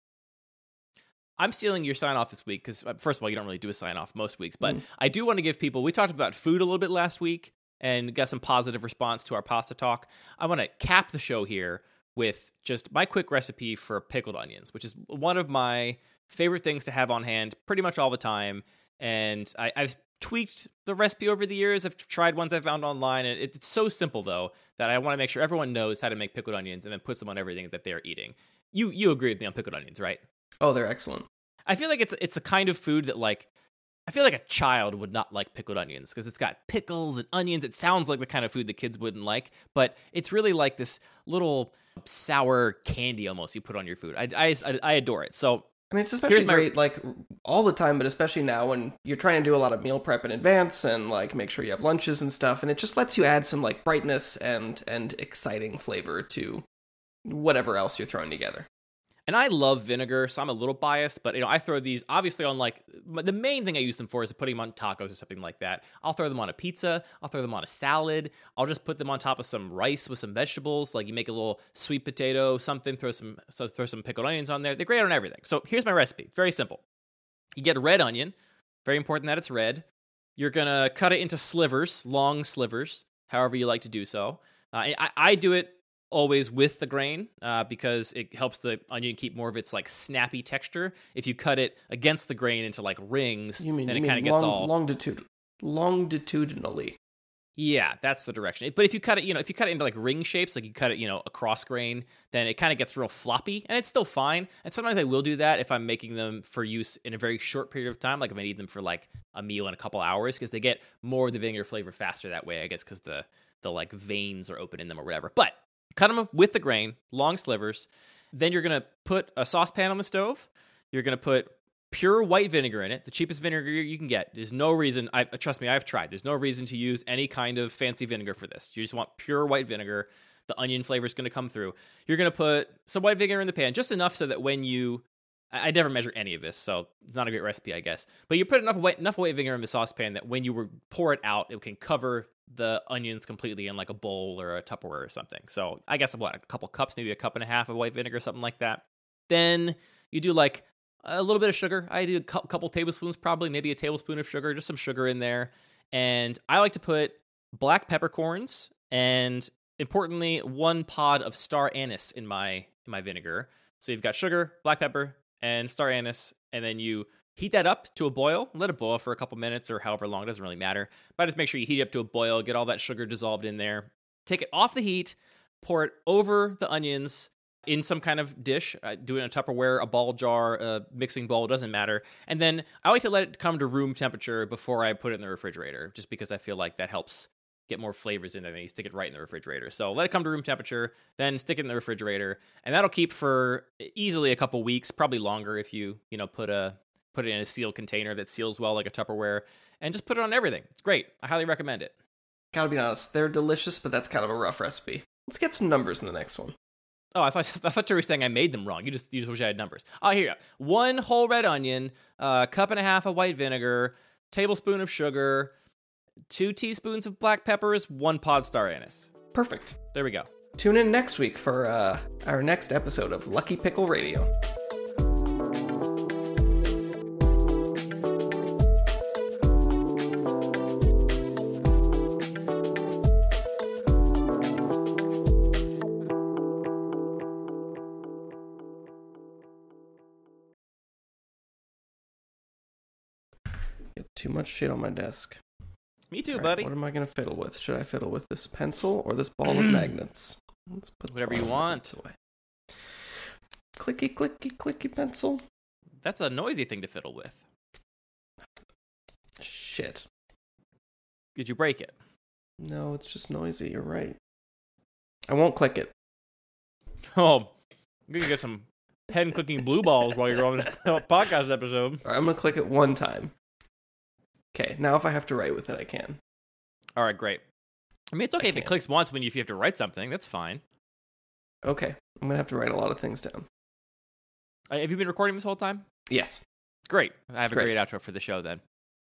I'm stealing your sign-off this week because, first of all, you don't really do a sign-off most weeks. But I do want to give people... We talked about food a little bit last week and got some positive response to our pasta talk. I want to cap the show here with just my quick recipe for pickled onions, which is one of my favorite things to have on hand pretty much all the time. And I've tweaked the recipe over the years. I've tried ones I found online. And it's so simple, though, that I want to make sure everyone knows how to make pickled onions and then puts them on everything that they're eating. You agree with me on pickled onions, right? Oh, they're excellent. I feel like it's the kind of food that, I feel like a child would not like pickled onions because it's got pickles and onions. It sounds like the kind of food that kids wouldn't like, but it's really like this little sour candy almost you put on your food. I adore it. So I mean, it's especially great, all the time, but especially now when you're trying to do a lot of meal prep in advance and, make sure you have lunches and stuff, and it just lets you add some, brightness and exciting flavor to whatever else you're throwing together. And I love vinegar, so I'm a little biased, but I throw these obviously on the main thing I use them for is putting them on tacos or something like that. I'll throw them on a pizza. I'll throw them on a salad. I'll just put them on top of some rice with some vegetables. You make a little sweet potato, something, throw some pickled onions on there. They're great on everything. So here's my recipe. It's very simple. You get a red onion. Very important that it's red. You're going to cut it into slivers, long slivers, however you like to do so. I do it always with the grain because it helps the onion keep more of its like snappy texture. If you cut it against the grain into like rings, then it kind of gets all longitudinally. Yeah, that's the direction. But if you cut it, if you cut it into like ring shapes, like you cut it, across grain, then it kind of gets real floppy, and it's still fine. And sometimes I will do that if I'm making them for use in a very short period of time, like if I need them for like a meal in a couple hours, because they get more of the vinegar flavor faster that way, I guess, because the like veins are open in them or whatever. But cut them with the grain, long slivers. Then you're gonna put a saucepan on the stove. You're gonna put pure white vinegar in it, the cheapest vinegar you can get. There's no reason, trust me, I've tried. There's no reason to use any kind of fancy vinegar for this. You just want pure white vinegar. The onion flavor is going to come through. You're going to put some white vinegar in the pan, just enough so that when I never measure any of this, so it's not a great recipe, I guess. But you put enough white vinegar in the saucepan that when you pour it out, it can cover the onions completely in like a bowl or a Tupperware or something. So I guess a couple cups, maybe a cup and a half of white vinegar, something like that. Then you do like a little bit of sugar. I do a couple tablespoons, probably maybe a tablespoon of sugar, just some sugar in there. And I like to put black peppercorns and, importantly, 1 pod of star anise in my vinegar. So you've got sugar, black pepper, and star anise, and then you heat that up to a boil. Let it boil for a couple minutes or however long. It doesn't really matter. But just make sure you heat it up to a boil, get all that sugar dissolved in there. Take it off the heat, pour it over the onions in some kind of dish, do it in a Tupperware, a ball jar, a mixing bowl, doesn't matter. And then I like to let it come to room temperature before I put it in the refrigerator, just because I feel like that helps get more flavors in there and you stick it right in the refrigerator. So let it come to room temperature, then stick it in the refrigerator, and that'll keep for easily a couple weeks, probably longer if you put it in a sealed container that seals well like a Tupperware, and just put it on everything. It's great. I highly recommend it. Gotta be honest, they're delicious, but that's kind of a rough recipe. Let's get some numbers in the next one. Oh, I thought you were saying I made them wrong. You just wish I had numbers. Oh, here you go. 1 whole red onion, a cup and a half of white vinegar, tablespoon of sugar, 2 teaspoons of black peppers, 1 pod star anise. Perfect. There we go. Tune in next week for our next episode of Lucky Pickle Radio. Too much shit on my desk. Me too, All buddy. What am I going to fiddle with? Should I fiddle with this pencil or this ball of magnets? Let's put whatever you want. Away. Clicky, clicky, clicky pencil. That's a noisy thing to fiddle with. Shit. Did you break it? No, it's just noisy. You're right. I won't click it. Oh, you can get some pen clicking blue balls while you're on this podcast episode. All right, I'm going to click it one time. Okay, now if I have to write with it, I can. All right, great. I mean, it's okay if it clicks once if you have to write something. That's fine. Okay, I'm going to have to write a lot of things down. Have you been recording this whole time? Yes. Great. I have a great outro for the show then.